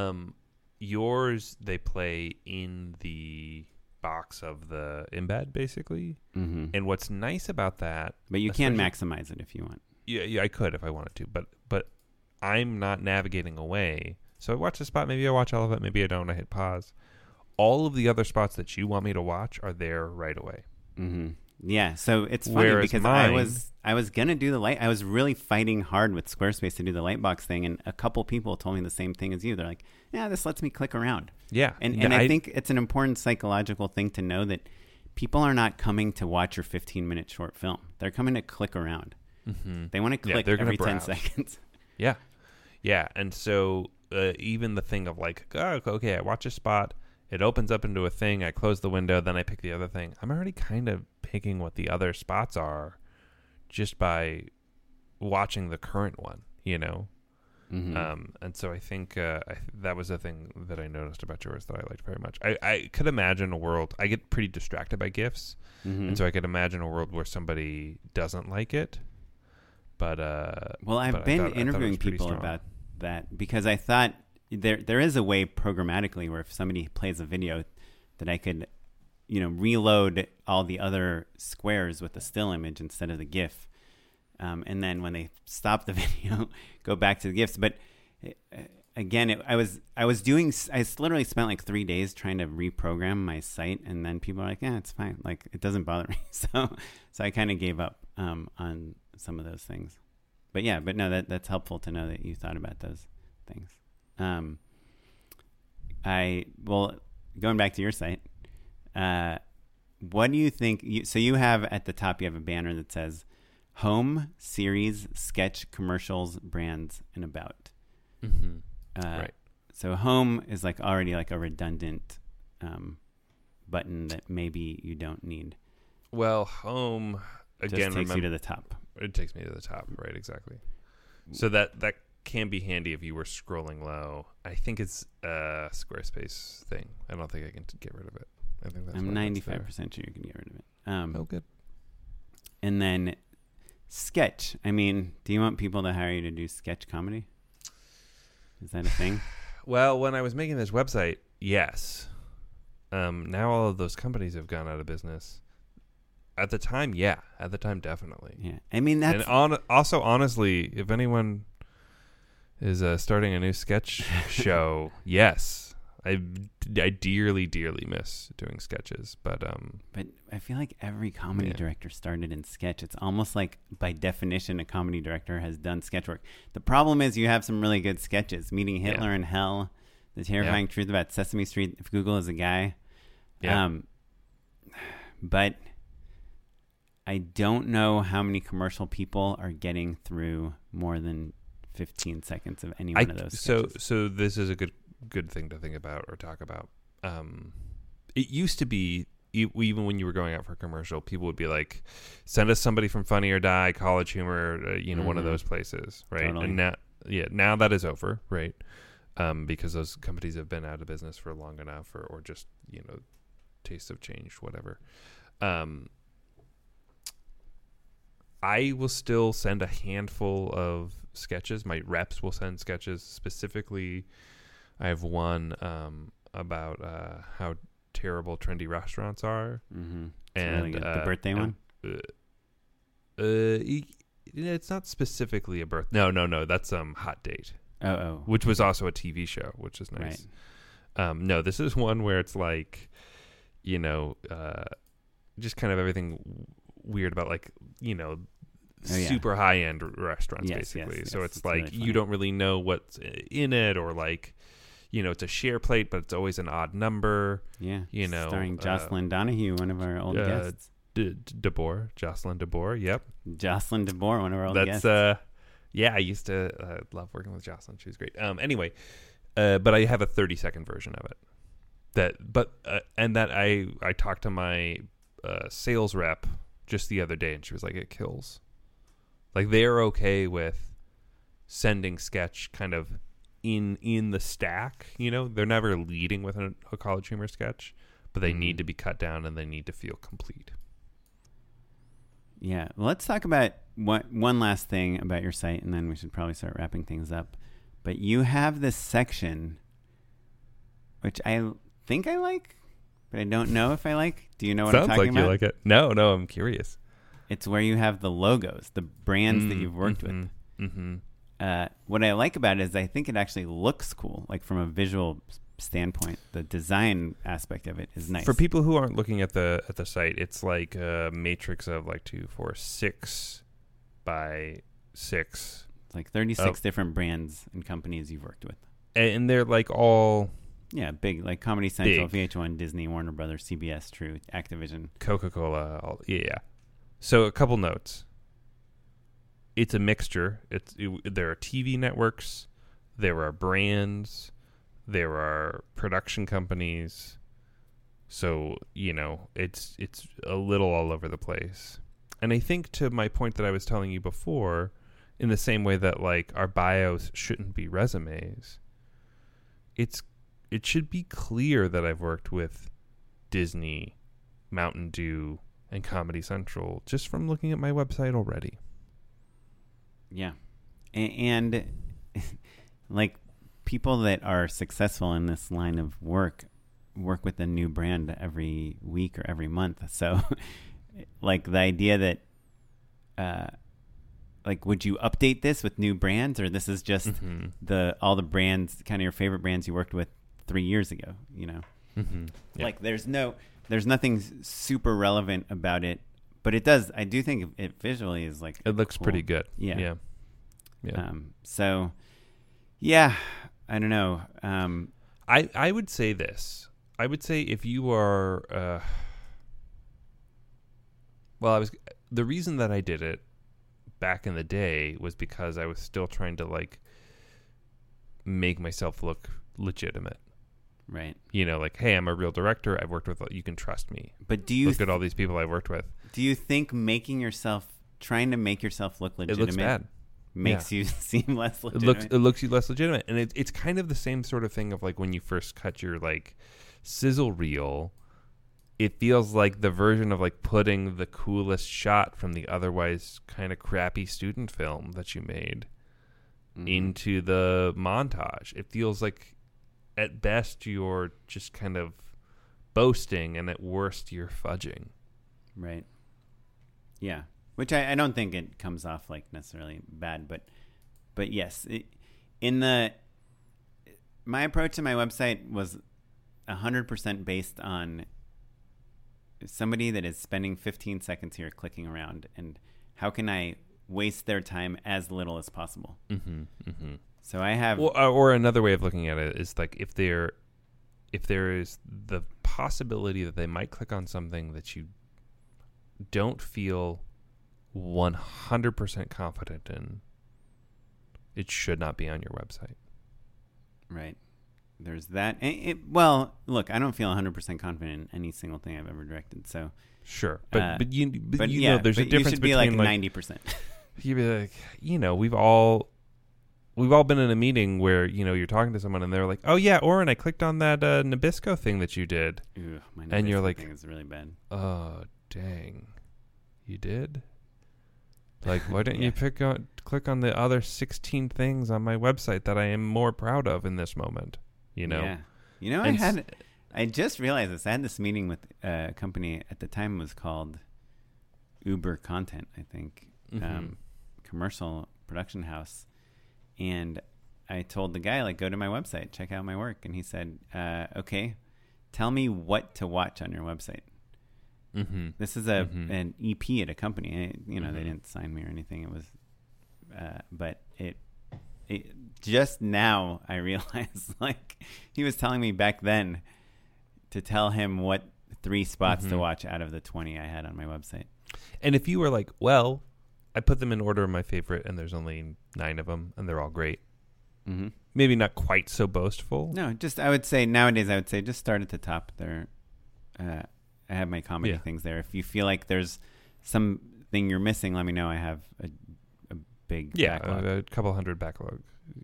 Yours, they play in the box of the embed, basically. Mm-hmm. And what's nice about that, but you can maximize it if you want. Yeah, I could if I wanted to, but I'm not navigating away. So I watch the spot, maybe I watch all of it, maybe I don't, I hit pause. All of the other spots that you want me to watch are there right away. Mm-hmm. Yeah, so it's funny because I was going to do the light. I was really fighting hard with Squarespace to do the Lightbox thing, and a couple people told me the same thing as you. They're like, yeah, this lets me click around. Yeah. And I think it's an important psychological thing to know that people are not coming to watch your 15-minute short film. They're coming to click around. Mm-hmm. They want to click every 10 seconds. Yeah. Yeah, and so even the thing of like, oh, okay, I watch a spot, it opens up into a thing, I close the window, then I pick the other thing. I'm already kind of picking what the other spots are just by watching the current one, you know? Mm-hmm. And so I think that was a thing that I noticed about yours that I liked very much. I could imagine a world, I get pretty distracted by GIFs, and so I could imagine a world where somebody doesn't like it. But I've been interviewing people about that because I thought there is a way programmatically where if somebody plays a video that I could, reload all the other squares with the still image instead of the GIF. And then when they stop the video, go back to the GIFs. But again, I literally spent like 3 days trying to reprogram my site. And then people are like, yeah, it's fine. Like, it doesn't bother me. So I kind of gave up on some of those things. But no, that's helpful to know that you thought about those things. Going back to your site, what do you think? So you have at the top, you have a banner that says home, series, sketch, commercials, brands, and about. Mm-hmm. Right. So home is like already like a redundant button that maybe you don't need. Well, home again just takes you to the top. It takes me to the top, right? Exactly. So that can be handy if you were scrolling low. I think it's a Squarespace thing. I don't think I can get rid of it. I think that's. I'm 95% sure you can get rid of it. Oh, good. And then sketch. I mean, do you want people to hire you to do sketch comedy? Is that a thing? Well, when I was making this website, yes. Now all of those companies have gone out of business. At the time, yeah. At the time, definitely. Yeah. I mean, that's... And also, honestly, if anyone is starting a new sketch show, yes. I dearly, dearly miss doing sketches. But I feel like every comedy director started in sketch. It's almost like, by definition, a comedy director has done sketch work. The problem is you have some really good sketches. Meeting Hitler in Hell, The Terrifying Truth About Sesame Street, If Google is a Guy. Yeah. But I don't know how many commercial people are getting through more than 15 seconds of any one of those sketches. So this is a good thing to think about or talk about. It used to be, even when you were going out for a commercial, people would be like, send us somebody from Funny or Die, College Humor, one of those places, right? Totally. And now that is over, right? Because those companies have been out of business for long enough, or just, tastes have changed, whatever. I will still send a handful of sketches. My reps will send sketches. Specifically, I have one about how terrible trendy restaurants are. Mm-hmm. And really the birthday one? It's not specifically a birthday. No. That's Hot Date. Oh. Which was also a TV show, which is nice. Right. No, this is one where it's like, just kind of everything weird about super high-end restaurants, basically. Yes, so it's like really you don't really know what's in it, or it's a share plate, but it's always an odd number. Yeah, starring Jocelyn Donahue, one of our old guests. Jocelyn DeBoer, yep. Jocelyn DeBoer, one of our old guests. I used to love working with Jocelyn. She was great. Anyway, but I have a 30-second version of it. That I talked to my sales rep just the other day, and she was like, it kills. Like, they're okay with sending sketch kind of in the stack, They're never leading with a College Humor sketch, but they need to be cut down and they need to feel complete. Yeah. Well, let's talk about one last thing about your site, and then we should probably start wrapping things up. But you have this section, which I think I like, but I don't know if I like. Do you know what I'm talking about? Sounds like you like it. No, I'm curious. It's where you have the logos, the brands that you've worked with. Mm-hmm. What I like about it is I think it actually looks cool, like from a visual standpoint. The design aspect of it is nice. For people who aren't looking at the site, it's like a matrix of 2, 4, 6 by 6. It's like 36 different brands and companies you've worked with. And they're all... Yeah, big, like Comedy Central, VH1, Disney, Warner Brothers, CBS, True, Activision. Coca-Cola, yeah. So a couple notes. It's a mixture. There are TV networks, there are brands, there are production companies. So, it's a little all over the place. And I think, to my point that I was telling you before, in the same way that our bios shouldn't be resumes, it should be clear that I've worked with Disney, Mountain Dew, and Comedy Central just from looking at my website already. Yeah. And people that are successful in this line of work with a new brand every week or every month. So the idea that would you update this with new brands, or this is just all the brands, kind of your favorite brands you worked with 3 years ago, Mm-hmm. Yeah. There's nothing super relevant about it, but it does. I do think it visually is it looks cool. pretty good. Yeah. So, yeah, I don't know. I would say this. I would say if you are, the reason that I did it back in the day was because I was still trying to make myself look legitimate. Right. Hey, I'm a real director. I've worked with, you can trust me. But do you look at all these people I've worked with? Do you think trying to make yourself look legitimate? It looks bad. makes you seem less legitimate. It looks you less legitimate, and it's kind of the same sort of thing of like when you first cut your like sizzle reel. It feels like the version of like putting the coolest shot from the otherwise kind of crappy student film that you made into the montage. It feels like at best you're just kind of boasting, and at worst you're fudging. Right. Yeah. Which I don't think it comes off like necessarily bad, but yes, my approach to my website was 100% based on somebody that is spending 15 seconds here clicking around, and how can I waste their time as little as possible. So I have, or another way of looking at it is like if there is the possibility that they might click on something that you don't feel 100% confident in, it should not be on your website. Right. There's that. Well, look, I don't feel 100% confident in any single thing I've ever directed. So sure, but you yeah, know, there's a difference between like between 90%. You'd be like, you know, we've all been in a meeting where, you know, you're talking to someone and they're like, "Oh yeah, Oren, I clicked on that Nabisco thing that you did," My and you're like, thing is really bad. "Oh dang, you did." Like, why didn't you click on the other 16 things on my website that I am more proud of in this moment? You know? Yeah. You know, I just realized this. I had this meeting with a company at the time. It was called Uber Content, I think, commercial production house. And I told the guy, like, go to my website, check out my work. And he said, okay, tell me what to watch on your website. This is an EP at a company. They didn't sign me or anything. It was, but it just now I realized, like, he was telling me back then to tell him what 3 spots to watch out of the 20 I had on my website. And if you were like, well, I put them in order of my favorite, and there's only 9 of them, and they're all great. Maybe not quite so boastful. No, I would say nowadays, just start at the top there. I have my comedy things there. If you feel like there's something you're missing, let me know. I have a big backlog. A couple hundred backlog.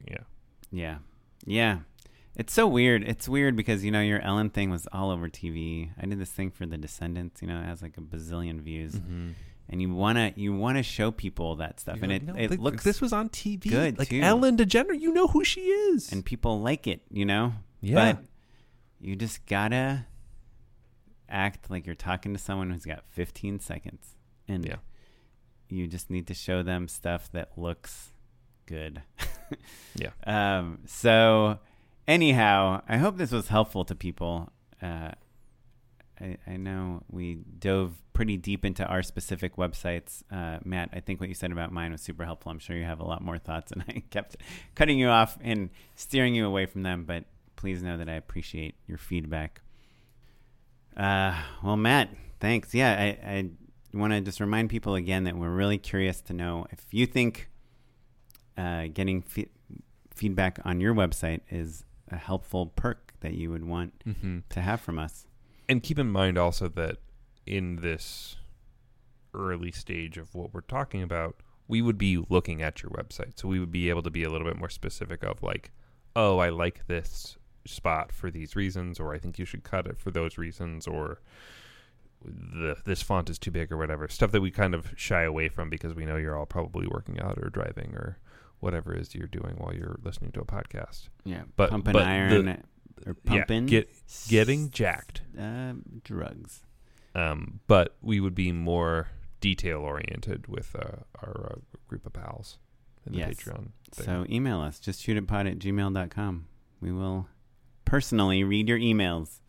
Yeah. It's so weird. It's weird because, you know, your Ellen thing was all over TV. I did this thing for The Descendants, you know, it has like a bazillion views. And you wanna show people that stuff. You're and like, it looks this was on TV. Good, like too. Ellen DeGeneres, you know who she is. And people like it, you know? Yeah. But you just gotta act like you're talking to someone who's got 15 seconds. And you just need to show them stuff that looks good. So anyhow, I hope this was helpful to people. I know we dove pretty deep into our specific websites. Matt, I think what you said about mine was super helpful. I'm sure you have a lot more thoughts, and I kept cutting you off and steering you away from them, but please know that I appreciate your feedback. Well, Matt, thanks. Yeah, I want to just remind people again that we're really curious to know if you think getting feedback on your website is a helpful perk that you would want to have from us. And keep in mind also that in this early stage of what we're talking about, we would be looking at your website. So we would be able to be a little bit more specific of like, oh, I like this spot for these reasons, or I think you should cut it for those reasons, or this font is too big or whatever. Stuff that we kind of shy away from because we know you're all probably working out or driving or whatever it is you're doing while you're listening to a podcast. Yeah, but iron or pumping. Getting jacked. Drugs. But we would be more detail-oriented with our group of pals in the Patreon thing. So email us, justshootitpod@gmail.com. We will personally read your emails.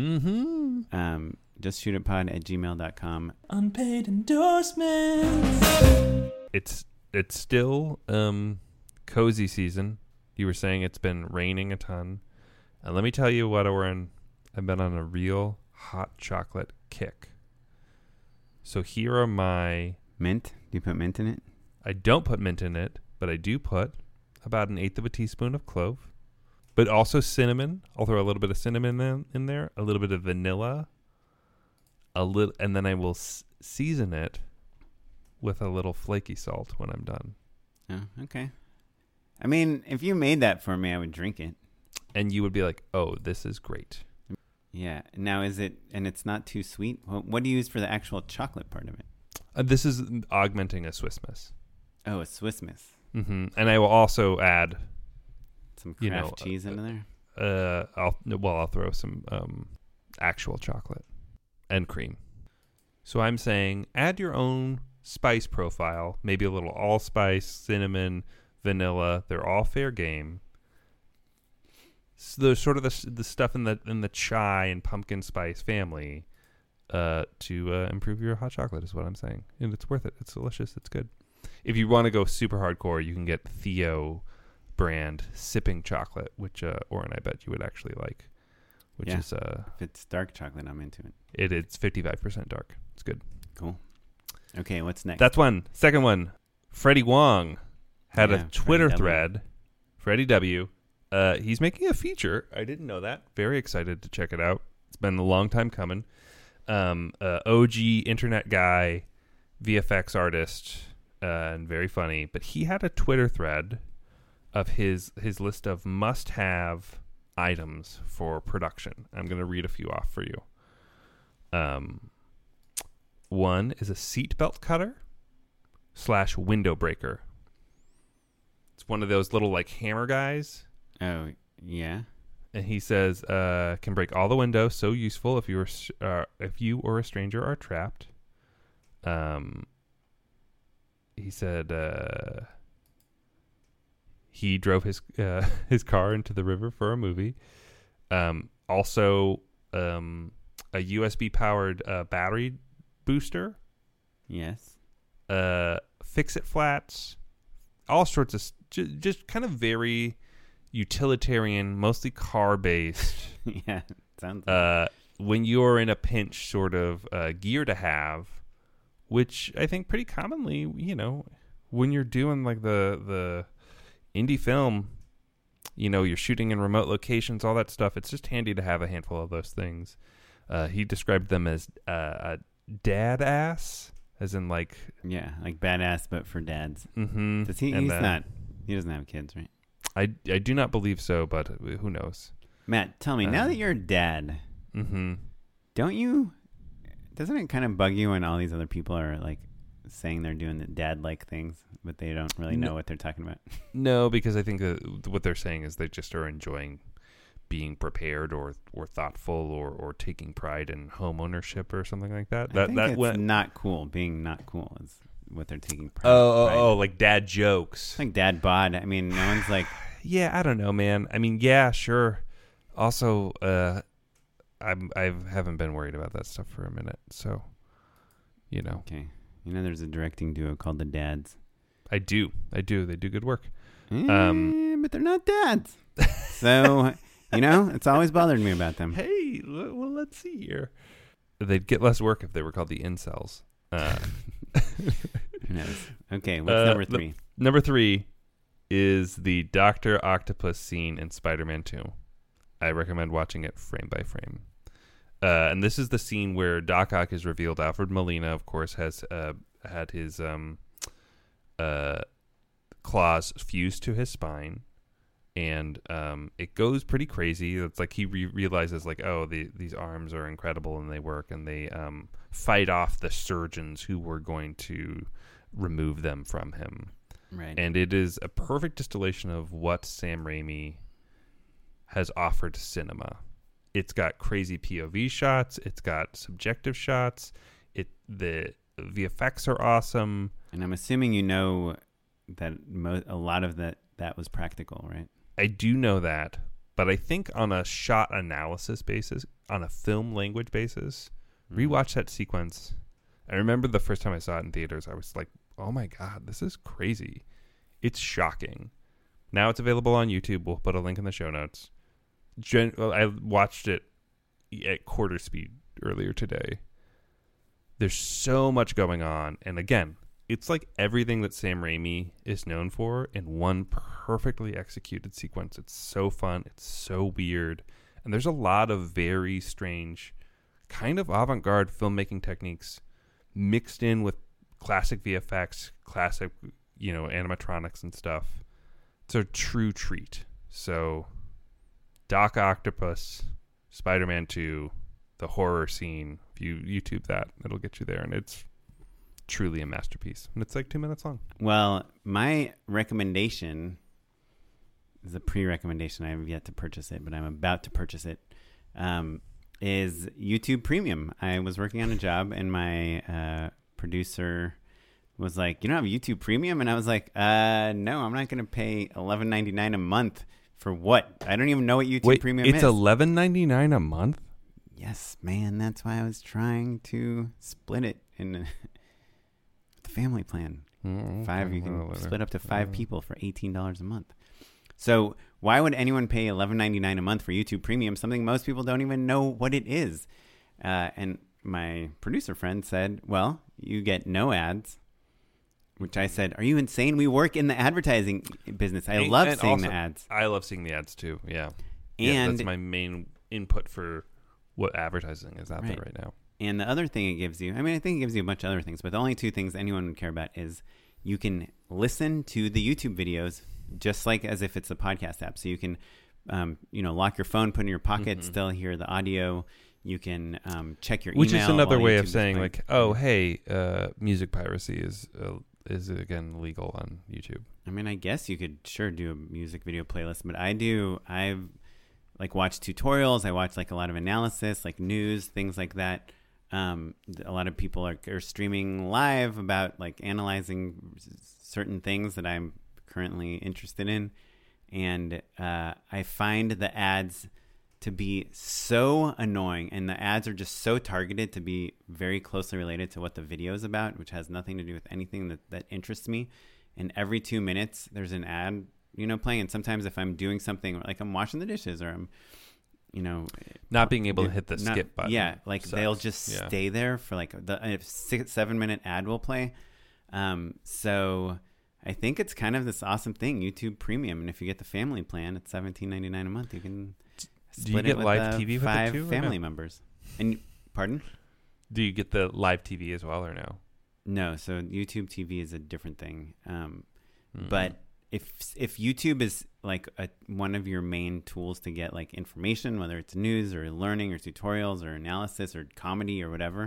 Justshootitpod@gmail.com. Unpaid endorsements. It's still cozy season. You were saying it's been raining a ton. And let me tell you what, Oren, I've been on a real hot chocolate kick. So here are my... Mint? Do you put mint in it? I don't put mint in it, but I do put about 1/8 of a teaspoon of clove. But also cinnamon. I'll throw a little bit of cinnamon in there, a little bit of vanilla, and then I will season it with a little flaky salt when I'm done. Oh, okay. I mean, if you made that for me, I would drink it. And you would be like, oh, this is great. Yeah. Now, is it, and it's not too sweet? What do you use for the actual chocolate part of it? This is augmenting a Swiss Miss. Oh, a Swiss Miss. Mm-hmm. And I will also add some Kraft cheese into there. I'll throw some actual chocolate and cream. So I'm saying add your own spice profile, maybe a little allspice, cinnamon, vanilla. They're all fair game. So there's sort of the stuff in the chai and pumpkin spice family to improve your hot chocolate is what I'm saying. And it's worth it. It's delicious. It's good. If you want to go super hardcore, you can get Theo brand sipping chocolate, which Oren, I bet you would actually like. Which is if it's dark chocolate, I'm into it. It's 55% dark. It's good. Cool. Okay, what's next? That's one. Second one. Freddie Wong had a Twitter thread. Freddie W. He's making a feature. I didn't know that. Very excited to check it out. It's been a long time coming. OG internet guy, VFX artist, and very funny. But he had a Twitter thread of his list of must-have items for production. I'm going to read a few off for you. One is a seatbelt cutter / window breaker. It's one of those little like hammer guys. Oh, yeah. And he says, can break all the windows. So useful if you or a stranger are trapped. He said he drove his car into the river for a movie. Also, a USB powered battery booster. Yes. Fix-it flats. All sorts of just kind of very utilitarian, mostly car-based. Yeah, sounds like when you're in a pinch sort of gear to have, which I think pretty commonly, when you're doing like the indie film, you're shooting in remote locations, all that stuff, it's just handy to have a handful of those things. He described them as a dad ass, as in like... Yeah, like badass, but for dads. Mm-hmm. He doesn't have kids, right? I do not believe so, but who knows? Matt, tell me, now that you're a dad, doesn't it kind of bug you when all these other people are like saying they're doing the dad-like things, but they don't really know what they're talking about? No, because I think what they're saying is they just are enjoying being prepared or thoughtful or taking pride in home ownership or something like that. It's not cool. Being not cool is what they're taking pride. Oh, like dad jokes. Like dad bod. I mean, no one's like... Yeah, I don't know, man. I mean, yeah, sure. Also, I haven't been worried about that stuff for a minute, so, Okay. There's a directing duo called The Dads. I do. They do good work. But they're not dads. So, it's always bothered me about them. Hey, well, let's see here. They'd get less work if they were called the incels. Who knows? Okay, what's number 3? Number 3 is the Dr. Octopus scene in Spider-Man 2. I recommend watching it frame by frame. And this is the scene where Doc Ock is revealed. Alfred Molina, of course, has had his claws fused to his spine. And it goes pretty crazy. It's like he realizes, like, oh, these arms are incredible and they work. And they fight off the surgeons who were going to remove them from him. Right. And it is a perfect distillation of what Sam Raimi has offered cinema. It's got crazy POV shots. It's got subjective shots. The VFX are awesome. And I'm assuming that a lot of that was practical, right? I do know that, but I think on a shot analysis basis, on a film language basis, rewatch that sequence. I remember the first time I saw it in theaters, I was like, oh my God, this is crazy. It's shocking. Now it's available on YouTube. We'll put a link in the show notes. I watched it at quarter speed earlier today. There's so much going on. And again, it's like everything that Sam Raimi is known for in one perfectly executed sequence. It's so fun. It's so weird. And there's a lot of very strange, kind of avant-garde filmmaking techniques mixed in with classic VFX, classic, animatronics and stuff. It's a true treat. So Doc Octopus, Spider-Man 2, the horror scene. If you YouTube that, it'll get you there, and it's truly a masterpiece. And it's like 2 minutes long. Well, my recommendation is a pre-recommendation. I have yet to purchase it, but I'm about to purchase it. Is YouTube Premium. I was working on a job, and my producer was like, "You don't have YouTube Premium?" And I was like, "No, I'm not going to pay $11.99 a month for what? I don't even know what YouTube Premium is." It's $11.99 a month? Yes, man. That's why I was trying to split it in the family plan. You can split up to 5 people for $18 a month. So why would anyone pay $11.99 a month for YouTube Premium, something most people don't even know what it is? And my producer friend said, well, you get no ads, which I said, are you insane? We work in the advertising business. I love seeing the ads. I love seeing the ads too, yeah. And that's my main input for what advertising is out there right now. And the other thing it gives you, I think it gives you a bunch of other things, but the only 2 things anyone would care about is you can listen to the YouTube videos just like as if it's a podcast app. So you can, lock your phone, put it in your pocket, still hear the audio. You can check your email. Which is another way of YouTube saying like, oh, hey, music piracy is again legal on YouTube. I mean, I guess you could sure do a music video playlist, but I've like watched tutorials. I watch like a lot of analysis, like news, things like that. A lot of people are streaming live about like analyzing certain things that I'm currently interested in, and I find the ads to be so annoying, and the ads are just so targeted to be very closely related to what the video is about, which has nothing to do with anything that interests me. And every 2 minutes there's an ad playing, and sometimes if I'm doing something like I'm washing the dishes or I'm not being able to hit the skip button. Yeah, like they'll just stay there for like the 6-7 minute ad will play. So I think it's kind of this awesome thing, YouTube Premium, and if you get the family plan, it's $17.99 a month. You can split it with live TV with 5 it too, family members. And pardon? Do you get the live TV as well or no? No, so YouTube TV is a different thing. But if YouTube is like one of your main tools to get like information, whether it's news or learning or tutorials or analysis or comedy or whatever,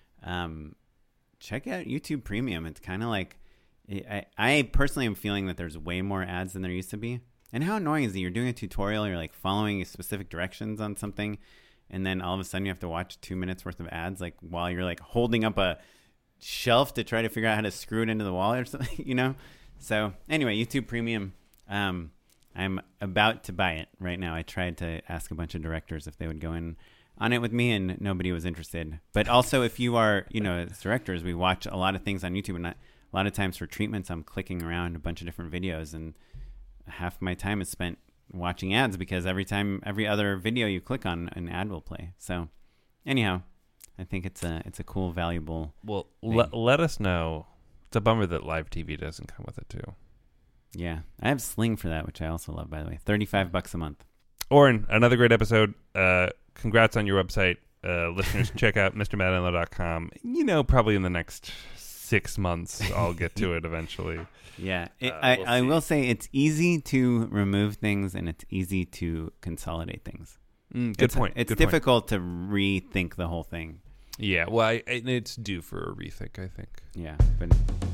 check out YouTube Premium. It's kind of like, I personally am feeling that there's way more ads than there used to be. And how annoying is it? You're doing a tutorial, you're like following specific directions on something, and then all of a sudden you have to watch 2 minutes worth of ads, like while you're like holding up a shelf to try to figure out how to screw it into the wall or something, So anyway, YouTube Premium, I'm about to buy it right now. I tried to ask a bunch of directors if they would go in on it with me, and nobody was interested. But also, if you are, as directors, we watch a lot of things on YouTube, and a lot of times for treatments, I'm clicking around a bunch of different videos, and half my time is spent watching ads because every other video you click on, an ad will play. So anyhow, I think it's a cool, valuable. Well, let us know. It's a bummer that live TV doesn't come with it too. Yeah, I have Sling for that, which I also love, by the way. $35 a month. Oren, another great episode. Congrats on your website. Listeners, check out MrMattenlow.com. Probably in the next 6 months, I'll get to it eventually. Yeah, I will say it's easy to remove things and it's easy to consolidate things. Good point. It's difficult to rethink the whole thing. Yeah, well, it's due for a rethink, I think. Yeah, but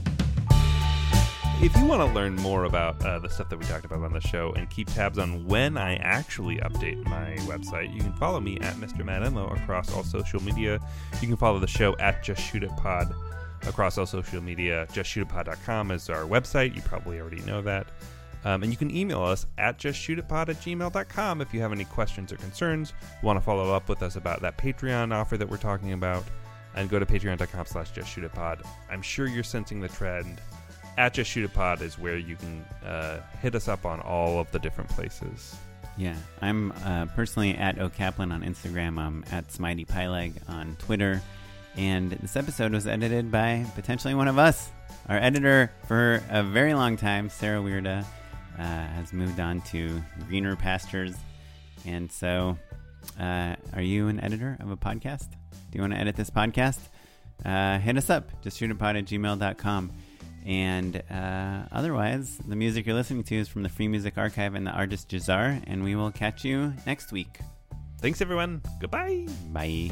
if you want to learn more about the stuff that we talked about on the show and keep tabs on when I actually update my website, you can follow me at Mr. Matt Enlow across all social media. You can follow the show at Just Shoot It Pod across all social media. JustShootItPod.com is our website. You probably already know that. And you can email us at justshootitpod@gmail.com if you have any questions or concerns, want to follow up with us about that Patreon offer that we're talking about, and go to patreon.com/justshootitpod. I'm sure you're sensing the trend. At Just Shoot It Pod is where you can hit us up on all of the different places. Yeah, I'm personally at O'Kaplan on Instagram. I'm at SmiteyPyleg on Twitter. And this episode was edited by potentially one of us. Our editor for a very long time, Sarah Weirda, has moved on to greener pastures. And so, are you an editor of a podcast? Do you want to edit this podcast? Hit us up. JustShootItPod@gmail.com. And otherwise, the music you're listening to is from the Free Music Archive and the artist Jazar, and we will catch you next week. Thanks, everyone. Goodbye. Bye.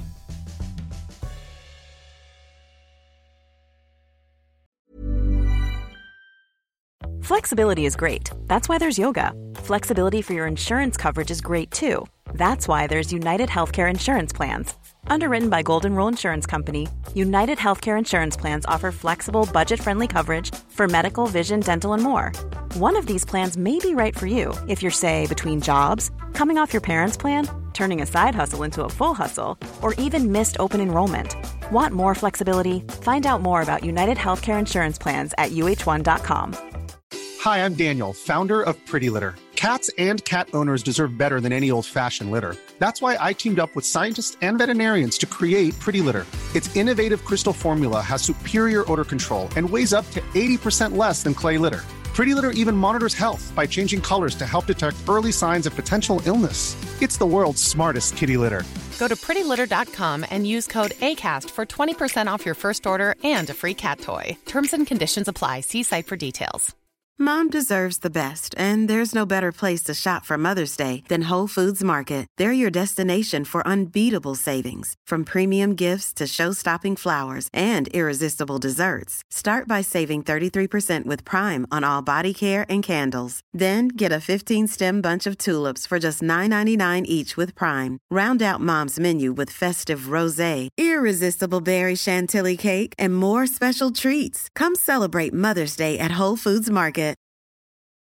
Flexibility is great. That's why there's yoga. Flexibility for your insurance coverage is great too. That's why there's United Healthcare Insurance Plans. Underwritten by Golden Rule Insurance Company, United Healthcare Insurance Plans offer flexible, budget-friendly coverage for medical, vision, dental, and more. One of these plans may be right for you if you're, say, between jobs, coming off your parents' plan, turning a side hustle into a full hustle, or even missed open enrollment. Want more flexibility? Find out more about United Healthcare Insurance Plans at uh1.com. Hi, I'm Daniel, founder of Pretty Litter. Cats and cat owners deserve better than any old-fashioned litter. That's why I teamed up with scientists and veterinarians to create Pretty Litter. Its innovative crystal formula has superior odor control and weighs up to 80% less than clay litter. Pretty Litter even monitors health by changing colors to help detect early signs of potential illness. It's the world's smartest kitty litter. Go to prettylitter.com and use code ACAST for 20% off your first order and a free cat toy. Terms and conditions apply. See site for details. Mom deserves the best, and there's no better place to shop for Mother's Day than Whole Foods Market. They're your destination for unbeatable savings, from premium gifts to show-stopping flowers and irresistible desserts. Start by saving 33% with Prime on all body care and candles. Then get a 15-stem bunch of tulips for just $9.99 each with Prime. Round out Mom's menu with festive rosé, irresistible berry chantilly cake, and more special treats. Come celebrate Mother's Day at Whole Foods Market.